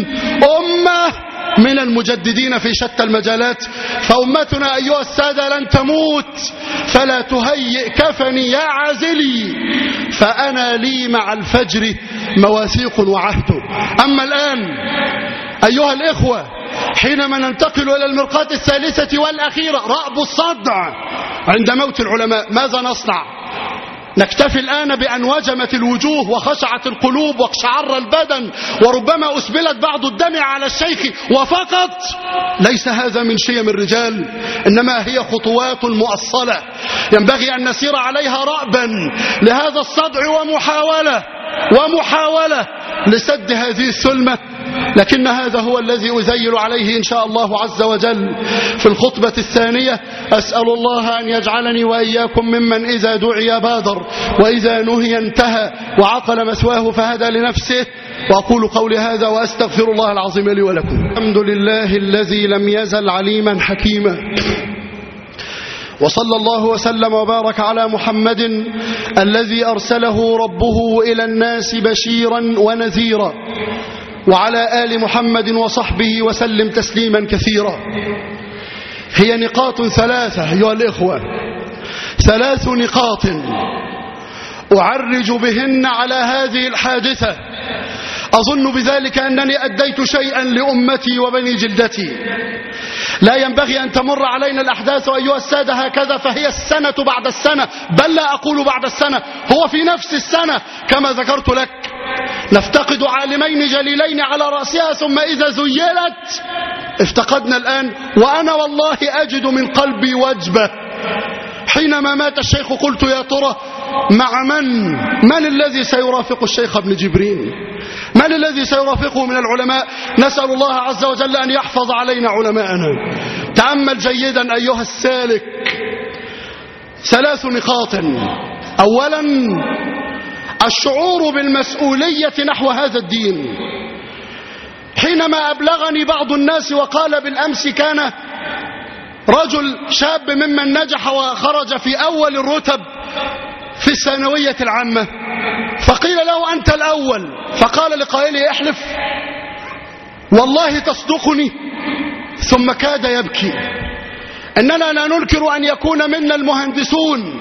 A: أمة من المجددين في شتى المجالات. فأمتنا أيها السادة لن تموت، فلا تهيئ كفني يا عازلي، فأنا لي مع الفجر مواثيق وعهد. أما الآن أيها الإخوة، حينما ننتقل إلى المرقاة الثالثة والأخيرة، رأب الصدع عند موت العلماء، ماذا نصنع؟ نكتفي الآن بأن وجمت الوجوه وخشعت القلوب واقشعر البدن وربما أسبلت بعض الدمع على الشيخ وفقط؟ ليس هذا من شيم الرجال، إنما هي خطوات مؤصلة ينبغي أن نسير عليها رأبا لهذا الصدع ومحاولة ومحاولة لسد هذه الثلمة. لكن هذا هو الذي أذيل عليه إن شاء الله عز وجل في الخطبة الثانية. أسأل الله أن يجعلني وإياكم ممن إذا دعي بادر وإذا نهي انتهى وعقل مثواه فهدى لنفسه. وأقول قولي هذا وأستغفر الله العظيم لي ولكم. الحمد لله الذي لم يزل عليما حكيما، وصلى الله وسلم وبارك على محمد الذي أرسله ربه إلى الناس بشيرا ونذيرا، وعلى آل محمد وصحبه وسلم تسليما كثيرا. هي نقاط ثلاثة أيها الإخوة، ثلاث نقاط أعرج بهن على هذه الحادثة، أظن بذلك أنني أديت شيئا لأمتي وبني جلدتي. لا ينبغي أن تمر علينا الأحداث أيها السادة هكذا، فهي السنة بعد السنة، بل لا أقول بعد السنة، هو في نفس السنة كما ذكرت لك. نفتقد عالمين جليلين على رأسها، ثم إذا زيلت افتقدنا الآن. وأنا والله أجد من قلبي وجبة. حينما مات الشيخ قلت يا ترى مع من من الذي سيرافق الشيخ ابن جبرين؟ من الذي سيرافقه من العلماء؟ نسأل الله عز وجل أن يحفظ علينا علماءنا. تأمل جيدا أيها السالك، ثلاث نقاط. أولا الشعور بالمسؤولية نحو هذا الدين. حينما أبلغني بعض الناس وقال بالأمس كان رجل شاب ممن نجح وخرج في أول الرتب في الثانوية العامة، فقيل له أنت الأول، فقال لقائله احلف والله تصدقني، ثم كاد يبكي. إننا لا ننكر أن يكون منا المهندسون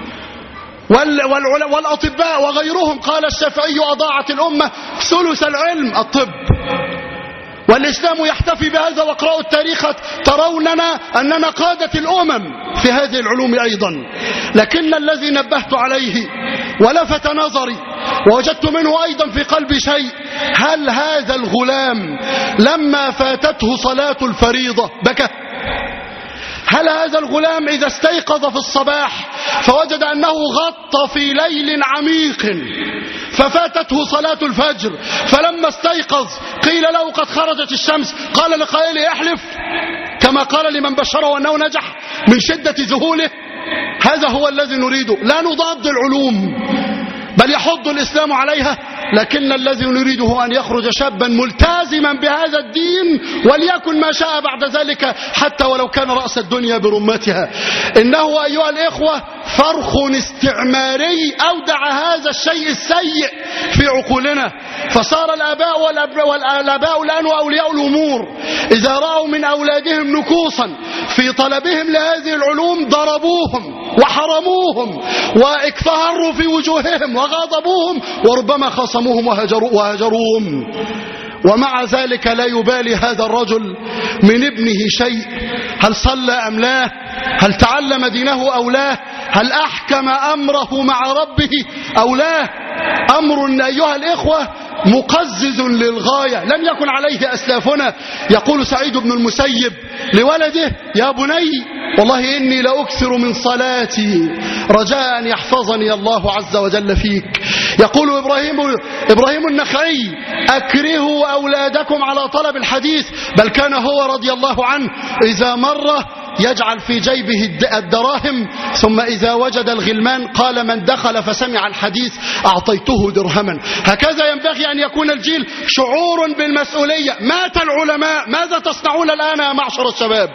A: والأطباء وغيرهم. قال الشافعي أضاعت الأمة ثلث العلم الطب، والإسلام يحتفي بهذا. واقرأوا التاريخ تروننا أننا قادة الأمم في هذه العلوم أيضا. لكن الذي نبهت عليه ولفت نظري ووجدت منه أيضا في قلبي شيء، هل هذا الغلام لما فاتته صلاة الفريضة بكى؟ هل هذا الغلام إذا استيقظ في الصباح فوجد أنه غط في ليل عميق ففاتته صلاة الفجر، فلما استيقظ قيل له قد خرجت الشمس، قال لقائله احلف كما قال لمن بشره أنه نجح من شدة ذهوله؟ هذا هو الذي نريده. لا نضاد العلوم، بل يحض الإسلام عليها لكن الذي نريده أن يخرج شابا ملتزما بهذا الدين وليكن ما شاء بعد ذلك حتى ولو كان رأس الدنيا برمتها. إنه أيها الإخوة فرخ استعماري أودع هذا الشيء السيء في عقولنا، فصار الآباء والآباء الآن وأولياء الأمور إذا رأوا من أولادهم نكوصا في طلبهم لهذه العلوم ضربوهم وحرموهم واكفهروا في وجوههم وغاضبوهم وربما خاصموهم وهجروهم. ومع ذلك لا يبالي هذا الرجل من ابنه شيء، هل صلى أم لا، هل تعلم دينه أو لا، هل أحكم أمره مع ربه أو لا. أمر أيها الإخوة مقزز للغاية لم يكن عليه أسلافنا. يقول سعيد بن المسيب لولده: يا بني والله إني لأكثر من صلاتي رجاء أن يحفظني الله عز وجل فيك. يقول إبراهيم, إبراهيم النخعي: أكرهوا أولادكم على طلب الحديث، بل كان هو رضي الله عنه إذا مر يجعل في جيبه الدراهم، ثم إذا وجد الغلمان قال: من دخل فسمع الحديث أعطيته درهما. هكذا ينبغي أن يكون الجيل، شعور بالمسؤولية. مات العلماء، ماذا تصنعون الآن يا معشر الشباب؟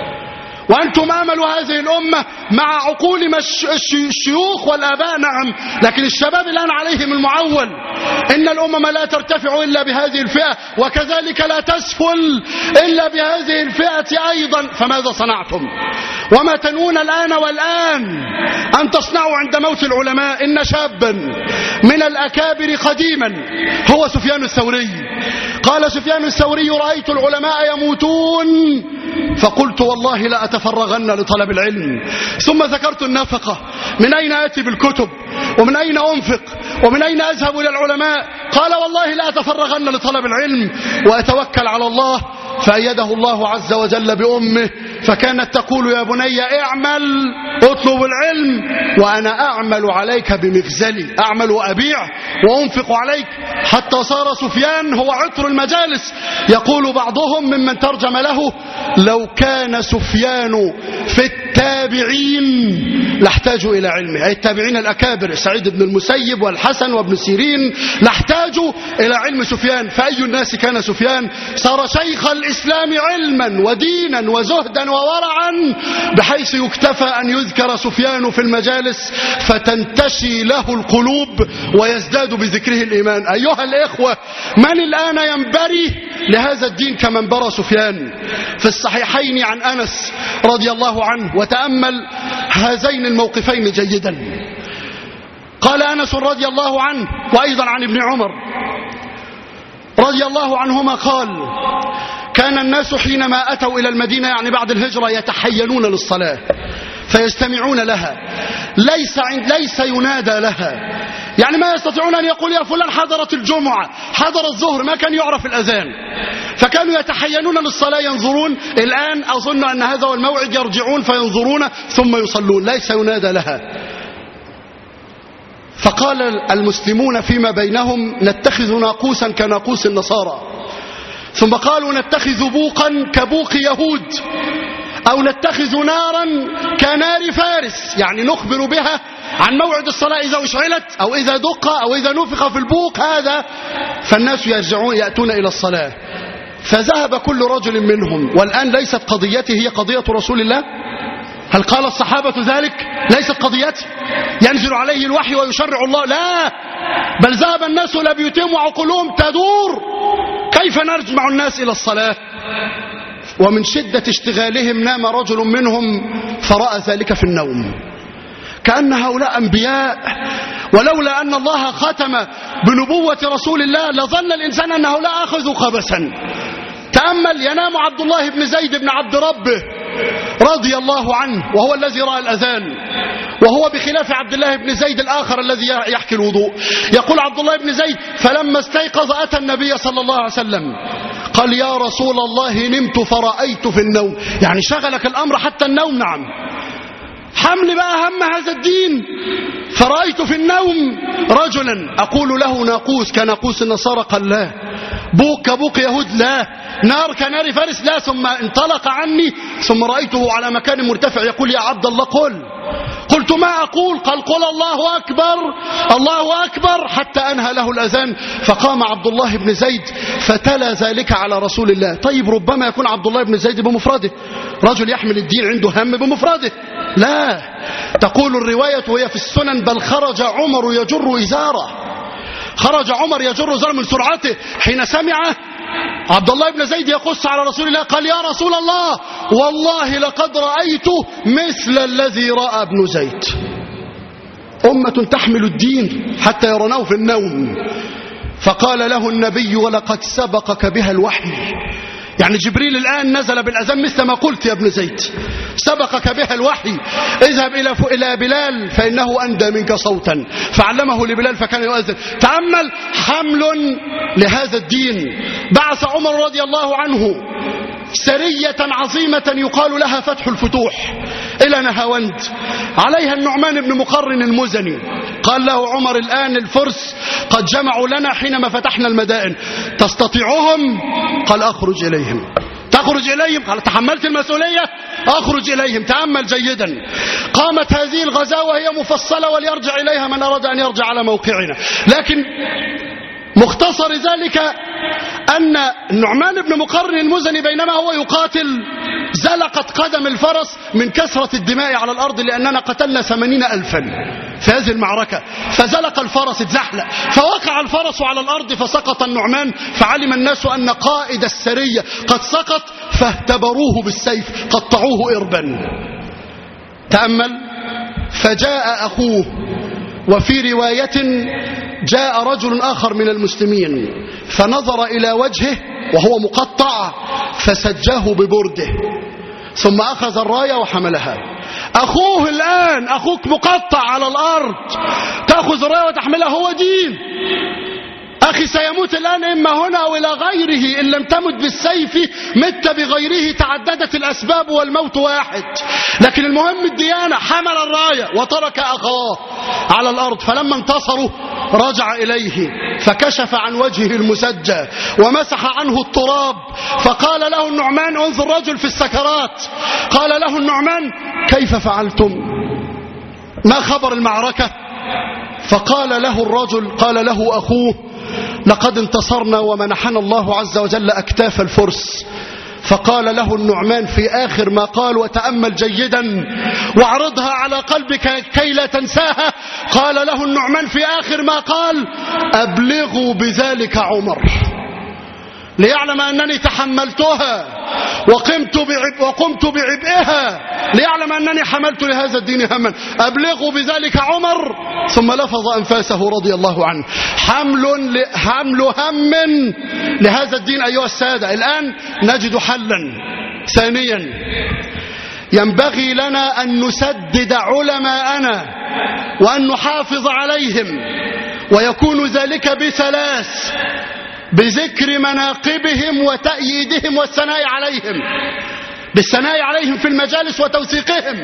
A: وأنتم آملوا هذه الأمة مع عقول الشيوخ والآباء، نعم، لكن الشباب الآن عليهم المعول. إن الأمم لا ترتفع إلا بهذه الفئة، وكذلك لا تسفل إلا بهذه الفئة أيضا. فماذا صنعتم؟ وما تنوون الآن والآن أن تصنعوا عند موت العلماء؟ إن شابا من الأكابر قديما هو سفيان الثوري. قال سفيان الثوري: رأيت العلماء يموتون فقلت والله لا أتفرغن لطلب العلم. ثم ذكرت النفقة، من أين أتي بالكتب ومن أين أنفق ومن أين أذهب إلى العلماء؟ قال: والله لا أتفرغن لطلب العلم وأتوكل على الله. فأيده الله عز وجل بأمه، فكانت تقول: يا بني اعمل اطلب العلم وأنا أعمل عليك بمغزلي، أعمل وأبيع وأنفق عليك. حتى صار سفيان هو عطر المجالس. يقول بعضهم ممن ترجم له: لو كان سفيان في التابعين لاحتاجوا إلى علمه، أي التابعين الأكابر سعيد بن المسيب والحسن وابن سيرين لاحتاجوا إلى علم سفيان. فأي الناس كان سفيان؟ صار شيخ الإسلام علما ودينا وزهدا وورعا، بحيث يكتفى أن يذكر سفيان في المجالس فتنتشي له القلوب ويزداد بذكره الإيمان. أيها الإخوة، من الآن ينبري لهذا الدين كمن برى سفيان؟ في الصحيحين عن أنس رضي الله عنه، وتأمل هذين الموقفين جيدا. قال أنس رضي الله عنه، وأيضا عن ابن عمر رضي الله عنهما، قال: كان الناس حينما أتوا إلى المدينة يعني بعد الهجرة يتحينون للصلاة فيستمعون لها، ليس عند ليس ينادى لها، يعني ما يستطيعون أن يقول: يا فلان حضرت الجمعة، حضر الظهر، ما كان يعرف الأذان. فكانوا يتحينون للصلاة ينظرون. الآن أظن أن هذا هو الموعد، يرجعون فينظرون ثم يصلون، ليس ينادى لها. فقال المسلمون فيما بينهم: نتخذ ناقوسا كناقوس النصارى. ثم قالوا: نتخذ بوقا كبوق يهود، أو نتخذ نارا كنار فارس، يعني نخبر بها عن موعد الصلاة إذا أشعلت أو إذا دق أو إذا نفخ في البوق هذا، فالناس يرجعون يأتون إلى الصلاة. فذهب كل رجل منهم. والآن ليست قضيته هي قضية رسول الله. هل قال الصحابة ذلك؟ ليست قضيته، ينزل عليه الوحي ويشرع الله، لا، بل ذهب الناس إلى بيوتهم وعقولهم تدور كيف نرجع الناس إلى الصلاة. ومن شدة اشتغالهم نام رجل منهم فرأى ذلك في النوم، كأن هؤلاء أنبياء، ولولا أن الله ختم بنبوة رسول الله لظن الإنسان أن هؤلاء أخذوا خبثا. تأمل، ينام عبد الله بن زيد بن عبد ربه رضي الله عنه، وهو الذي رأى الأذان، وهو بخلاف عبد الله بن زيد الآخر الذي يحكي الوضوء. يقول عبد الله بن زيد: فلما استيقظ أتى النبي صلى الله عليه وسلم قال: يا رسول الله نمت فرأيت في النوم. يعني شغلك الأمر حتى النوم؟ نعم، حمل بقى هم هذا الدين. فرأيت في النوم رجلا أقول له: ناقوس كناقوس النصارى؟ قال: لا. بوق كبوق يهود؟ لا. نار كنار فارس؟ لا. ثم انطلق عني، ثم رأيته على مكان مرتفع يقول: يا عبد الله قل قلت ما أقول؟ قال قل الله أكبر الله أكبر حتى أنهى له الأذان. فقام عبد الله بن زيد فتلا ذلك على رسول الله. طيب ربما يكون عبد الله بن زيد بمفرده، رجل يحمل الدين عنده هم بمفرده. لا، تقول الرواية وهي في السنن بل خرج عمر يجر إزاره، خرج عمر يجر إزاره من سرعته حين سمع عبد الله بن زيد يقص على رسول الله. قال يا رسول الله والله لقد رأيت مثل الذي رأى ابن زيد. أمة تحمل الدين حتى يرونه في النوم. فقال له النبي ولقد سبقك بها الوحي، يعني جبريل الآن نزل بالأذان مثل ما قلت يا ابن زيد، سبقك بها الوحي. اذهب إلى إلى بلال فإنه أندى منك صوتا، فعلمه لبلال فكان يؤذن. تأمل حمل لهذا الدين. بعث عمر رضي الله عنه سرية عظيمة يقال لها فتح الفتوح إلى نهاوند، عليها النعمان بن مقرن المزني. قال له عمر الآن الفرس قد جمعوا لنا حينما فتحنا المدائن، تستطيعهم؟ قال أخرج إليهم. تخرج إليهم؟ قال تحملت المسؤولية، أخرج إليهم. تأمل جيدا. قامت هذه الغزاوة وهي مفصلة وليرجع إليها من أراد أن يرجع على موقعنا، لكن مختصر ذلك أن النعمان بن مقرن المزني بينما هو يقاتل زلقت قدم الفرس من كثرة الدماء على الأرض، لأننا قتلنا ثمانين ألفا في هذه المعركة، فزلق الفرس اتزحلق فوقع الفرس على الأرض فسقط النعمان، فعلم الناس أن قائد السرية قد سقط فاهتبروه بالسيف قطعوه إربا. تأمل. فجاء أخوه، وفي رواية جاء رجل آخر من المسلمين فنظر إلى وجهه وهو مقطع فسجاه ببرده، ثم أخذ الراية وحملها. أخوه الآن، أخوك مقطع على الأرض، تأخذ الراية وتحملها، هو دين. أخي سيموت الآن إما هنا أو إلى غيره، إن لم تمت بالسيف مت بغيره، تعددت الأسباب والموت واحد، لكن المهم الديانة. حمل الراية وترك أخاه على الأرض، فلما انتصروا رجع إليه فكشف عن وجهه المسجى ومسح عنه التراب، فقال له النعمان انظر رجل في السكرات، قال له النعمان كيف فعلتم؟ ما خبر المعركة؟ فقال له الرجل، قال له أخوه لقد انتصرنا ومنحنا الله عز وجل أكتاف الفرس. فقال له النعمان في آخر ما قال، وتأمل جيدا واعرضها على قلبك كي لا تنساها، قال له النعمان في آخر ما قال أبلغوا بذلك عمر ليعلم أنني تحملتها وقمت بعب وقمت بعبئها، ليعلم أنني حملت لهذا الدين هما، أبلغوا بذلك عمر. ثم لفظ أنفاسه رضي الله عنه. حمل حمل هم لهذا الدين أيها السادة. الآن نجد حلا ثانيا، ينبغي لنا أن نسدد علماءنا وأن نحافظ عليهم، ويكون ذلك بثلاث: بذكر مناقبهم وتأييدهم والثناء عليهم، بالثناء عليهم في المجالس وتوثيقهم،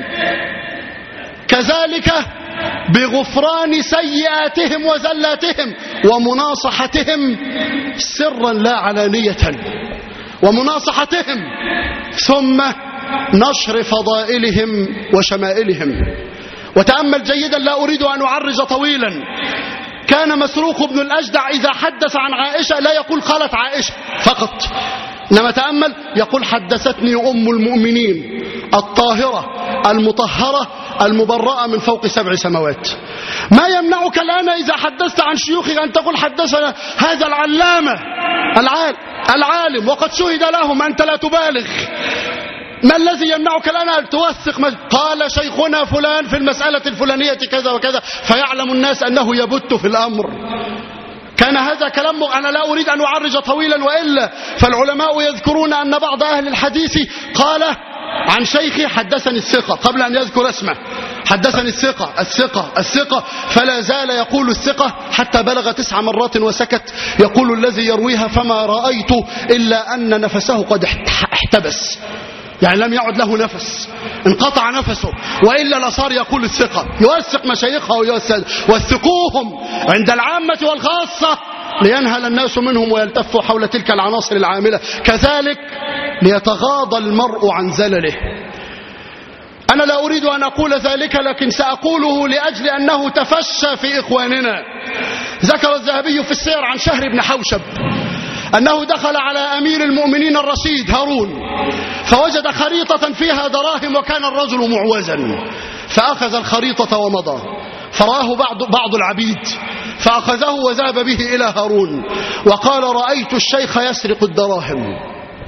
A: كذلك بغفران سيئاتهم وزلاتهم ومناصحتهم سرا لا علانية، ومناصحتهم، ثم نشر فضائلهم وشمائلهم. وتأمل جيدا، لا أريد أن أعرج طويلا، كان مسروق بن الأجدع إذا حدث عن عائشة لا يقول قالت عائشة فقط، إنما تأمل يقول حدثتني أم المؤمنين الطاهرة المطهرة المبرأة من فوق سبع سماوات. ما يمنعك الآن إذا حدثت عن شيوخك أن تقول حدثنا هذا العلامة العالم وقد شهد لهم، أنت لا تبالغ. ما الذي يمنعك الآن أن توثق؟ قال شيخنا فلان في المسألة الفلانية كذا وكذا، فيعلم الناس أنه يبت في الأمر. كان هذا كلام، أنا لا أريد أن أعرج طويلا، وإلا فالعلماء يذكرون أن بعض أهل الحديث قال عن شيخي حدثني الثقة قبل أن يذكر اسمه، حدثني الثقة الثقة الثقة، فلا زال يقول الثقة حتى بلغ تسع مرات وسكت. يقول الذي يرويها فما رأيت إلا أن نفسه قد احتبس، يعني لم يعد له نفس، انقطع نفسه، وإلا لصار يقول الثقة، يوثق مشايخه ويوثقوهم عند العامة والخاصة لينهل الناس منهم ويلتفوا حول تلك العناصر العاملة، كذلك ليتغاضى المرء عن زلله. أنا لا أريد أن أقول ذلك، لكن سأقوله لأجل أنه تفشى في إخواننا. ذكر الذهبي في السير عن شهر بن حوشب أنه دخل على أمير المؤمنين الرشيد هارون فوجد خريطة فيها دراهم وكان الرجل معوزا، فأخذ الخريطة ومضى، فرآه بعض, بعض العبيد فأخذه وذهب به إلى هارون وقال: رأيت الشيخ يسرق الدراهم.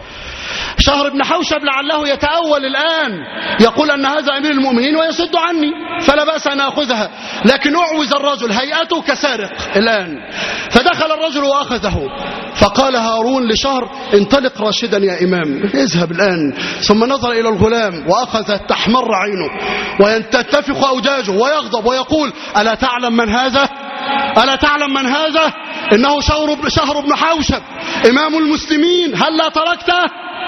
A: شهر بن حوشب لعله يتأول الآن، يقول أن هذا أمير المؤمنين ويصد عني فلا بأس أن أخذها، لكن أعوز الرجل هيئته كسارق الآن. فدخل الرجل وأخذه، فقال هارون لشهر: انطلق راشدا يا إمام، اذهب الآن. ثم نظر إلى الغلام وأخذ تحمر عينه وينتفخ أوداجه ويغضب ويقول: ألا تعلم من هذا؟ ألا تعلم من هذا؟ إنه شهر بن حوشب إمام المسلمين، هل لا تركته؟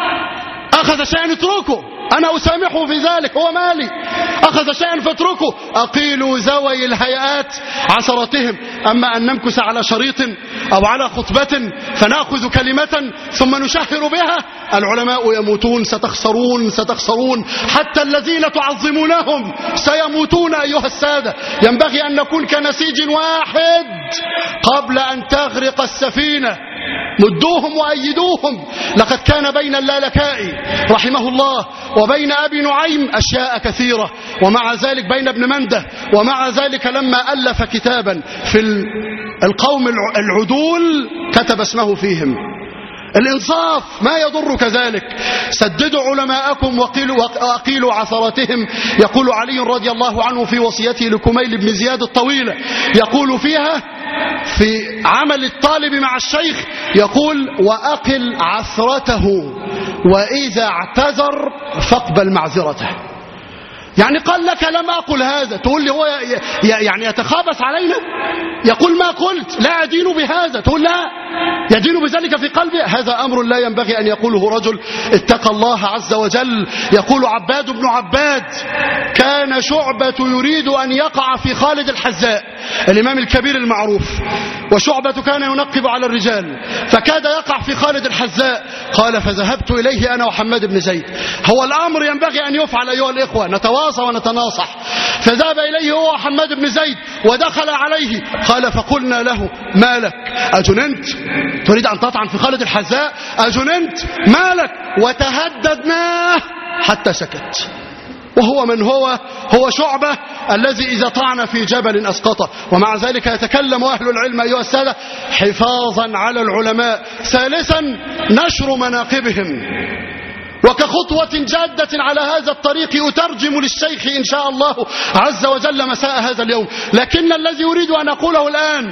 A: أخذ شيئا اتركه، أنا أسامحه في ذلك، هو مالي. أخذ شيئا فاتركه. أقيلوا ذوي الهيئات عثرتهم، أما أن نمكث على شريط أو على خطبة فنأخذ كلمة ثم نشهر بها. العلماء يموتون، ستخسرون ستخسرون، حتى الذين تعظمونهم سيموتون أيها السادة. ينبغي أن نكون كنسيج واحد قبل أن تغرق السفينة. مدوهم وأيدوهم. لقد كان بين اللالكائي رحمه الله وبين أبي نعيم أشياء كثيرة، ومع ذلك بين ابن منده، ومع ذلك لما ألف كتابا في القوم العدول كتب اسمه فيهم. الإنصاف ما يضر كذلك. سددوا علماءكم وأقيلوا عثراتهم. يقول علي رضي الله عنه في وصيته لكميل بن زياد الطويلة، يقول فيها في عمل الطالب مع الشيخ، يقول: وأقل عثرته وإذا اعتذر فاقبل معذرته. يعني قال لك لم أقل هذا، تقول لي هو يعني يتخابس علينا؟ يقول ما قلت، لا أدين بهذا، تقول لا يدين بذلك في قلبي. هذا أمر لا ينبغي أن يقوله رجل اتقى الله عز وجل. يقول عباد بن عباد: كان شعبة يريد أن يقع في خالد الحذاء الإمام الكبير المعروف، وشعبة كان ينقب على الرجال، فكاد يقع في خالد الحذاء. قال: فذهبت إليه أنا وحماد بن زيد. هو الأمر ينبغي أن يفعل أيها الإخوة، نتواصى ونتناصح. فذهب إليه هو وحماد بن زيد ودخل عليه. قال: فقلنا له: مالك؟ أجننت؟ تريد أن تطعن في خالد الحذاء؟ أجننت؟ مالك؟ وتهددناه حتى سكت. وهو من هو؟ هو شعبة الذي إذا طعن في جبل أسقطه. ومع ذلك يتكلم أهل العلم أيها السادة حفاظا على العلماء. ثالثا، نشر مناقبهم، وكخطوة جادة على هذا الطريق أترجم للشيخ إن شاء الله عز وجل مساء هذا اليوم. لكن الذي أريد أن أقوله الآن: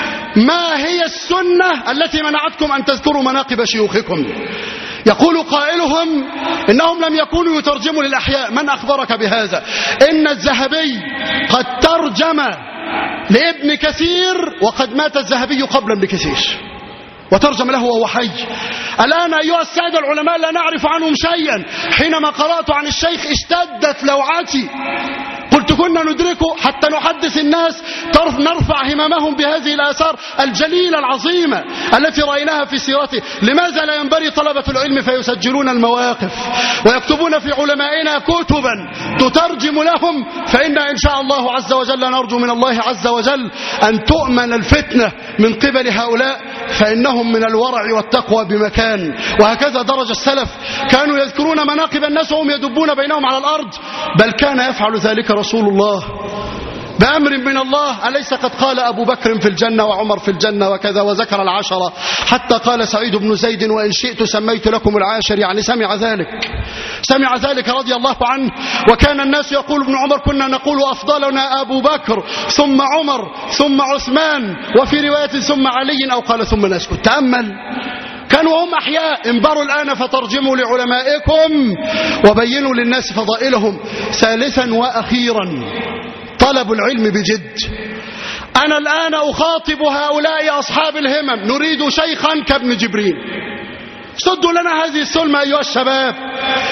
A: ما هي السنة التي منعتكم أن تذكروا مناقب شيوخكم؟ يقول قائلهم إنهم لم يكونوا يترجموا للأحياء. من أخبرك بهذا؟ إن الذهبي قد ترجم لابن كثير وقد مات الذهبي قبل ابن كثير، وترجم له وهو حي. الآن أيها السادة العلماء لا نعرف عنهم شيئا. حينما قرأت عن الشيخ اشتدت لوعتي، قلت كنا ندركه حتى نحدث الناس، نرفع هممهم بهذه الآثار الجليلة العظيمة التي رأيناها في سيرته. لماذا لا ينبغي طلبة العلم فيسجلون المواقف ويكتبون في علمائنا كتبا تترجم لهم؟ فإن إن شاء الله عز وجل نرجو من الله عز وجل أن تؤمن الفتنة من قبل هؤلاء، فإنهم من الورع والتقوى بمكان. وهكذا درج السلف، كانوا يذكرون مناقب الناس وهم يدبون بينهم على الأرض، بل كان يفعل ذلك رسول الله بأمر من الله. أليس قد قال أبو بكر في الجنة وعمر في الجنة وكذا، وذكر العشرة، حتى قال سعيد بن زيد: وإن شئت سميت لكم العاشر. يعني سمع ذلك، سمع ذلك رضي الله عنه. وكان الناس يقول ابن عمر: كنا نقول أفضلنا أبو بكر ثم عمر ثم عثمان، وفي رواية ثم علي، أو قال ثم نسكت. تأمل، كانوا هم أحياء. انبروا الآن فترجموا لعلمائكم وبينوا للناس فضائلهم. ثالثا وأخيرا، طلب العلم بجد. أنا الآن أخاطب هؤلاء أصحاب الهمم، نريد شيخا كابن جبريل. سدوا لنا هذه السلمة أيها الشباب. من الذي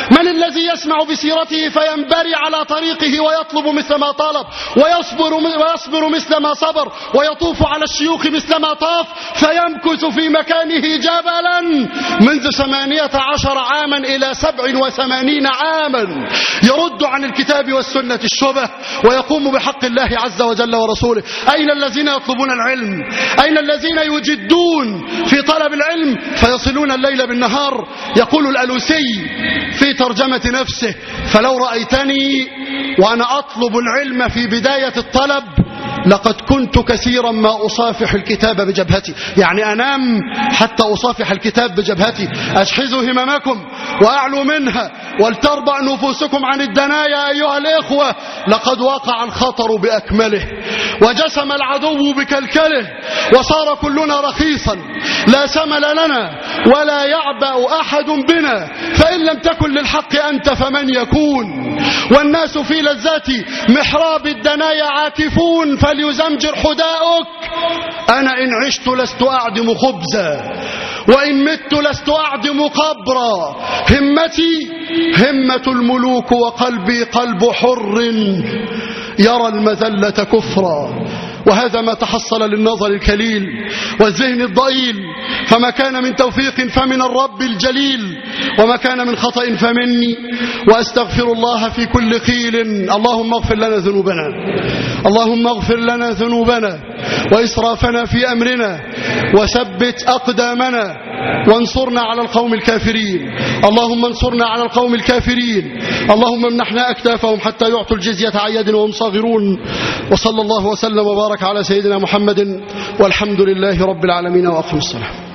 A: الذي يسمع بسيرته فينبري على طريقه ويطلب مثل ما طلب ويصبر, ويصبر مثل ما صبر ويطوف على الشيوخ مثل ما طاف فيمكث في مكانه جبلا منذ ثمانية عشر عاما إلى سبع وثمانين عاما يرد عن الكتاب والسنة الشبه ويقوم بحق الله عز وجل ورسوله. أين الذين يطلبون العلم؟ أين الذين يجدون في طلب العلم فيصلون الليل بالنهار؟ يقول الألوسي في ترجمة نفسه: فلو رأيتني وأنا أطلب العلم في بداية الطلب لقد كنت كثيرا ما أصافح الكتاب بجبهتي، يعني أنام حتى أصافح الكتاب بجبهتي. أجحزوا هممكم وأعلوا منها ولتربع نفوسكم عن الدنايا أيها الإخوة، لقد وقع الخطر بأكمله وجسم العدو بكلكله وصار كلنا رخيصا لا ثمن لنا ولا يعبأ أحد بنا، فإن لم تكن للحق أنت فمن يكون؟ والناس في لذات محراب الدنايا عاكفون فليزمجر حداؤك. أنا إن عشت لست أعدم خبزا وإن مت لست أعدم قبرا، همتي همة الملوك وقلبي قلب حر يرى المذلة كفرا. وهذا ما تحصل للنظر الكليل والذهن الضئيل، فما كان من توفيق فمن الرب الجليل وما كان من خطأ فمني، وأستغفر الله في كل خيل. اللهم اغفر لنا ذنوبنا، اللهم اغفر لنا ذنوبنا وإسرافنا في أمرنا وثبت أقدامنا وانصرنا على القوم الكافرين. اللهم انصرنا على القوم الكافرين، اللهم امنحنا أكتافهم حتى يعطوا الجزية عن يد وهم صاغرون. وصلى الله وسلم وبارك على سيدنا محمد والحمد لله رب العالمين، وأقم الصلاة.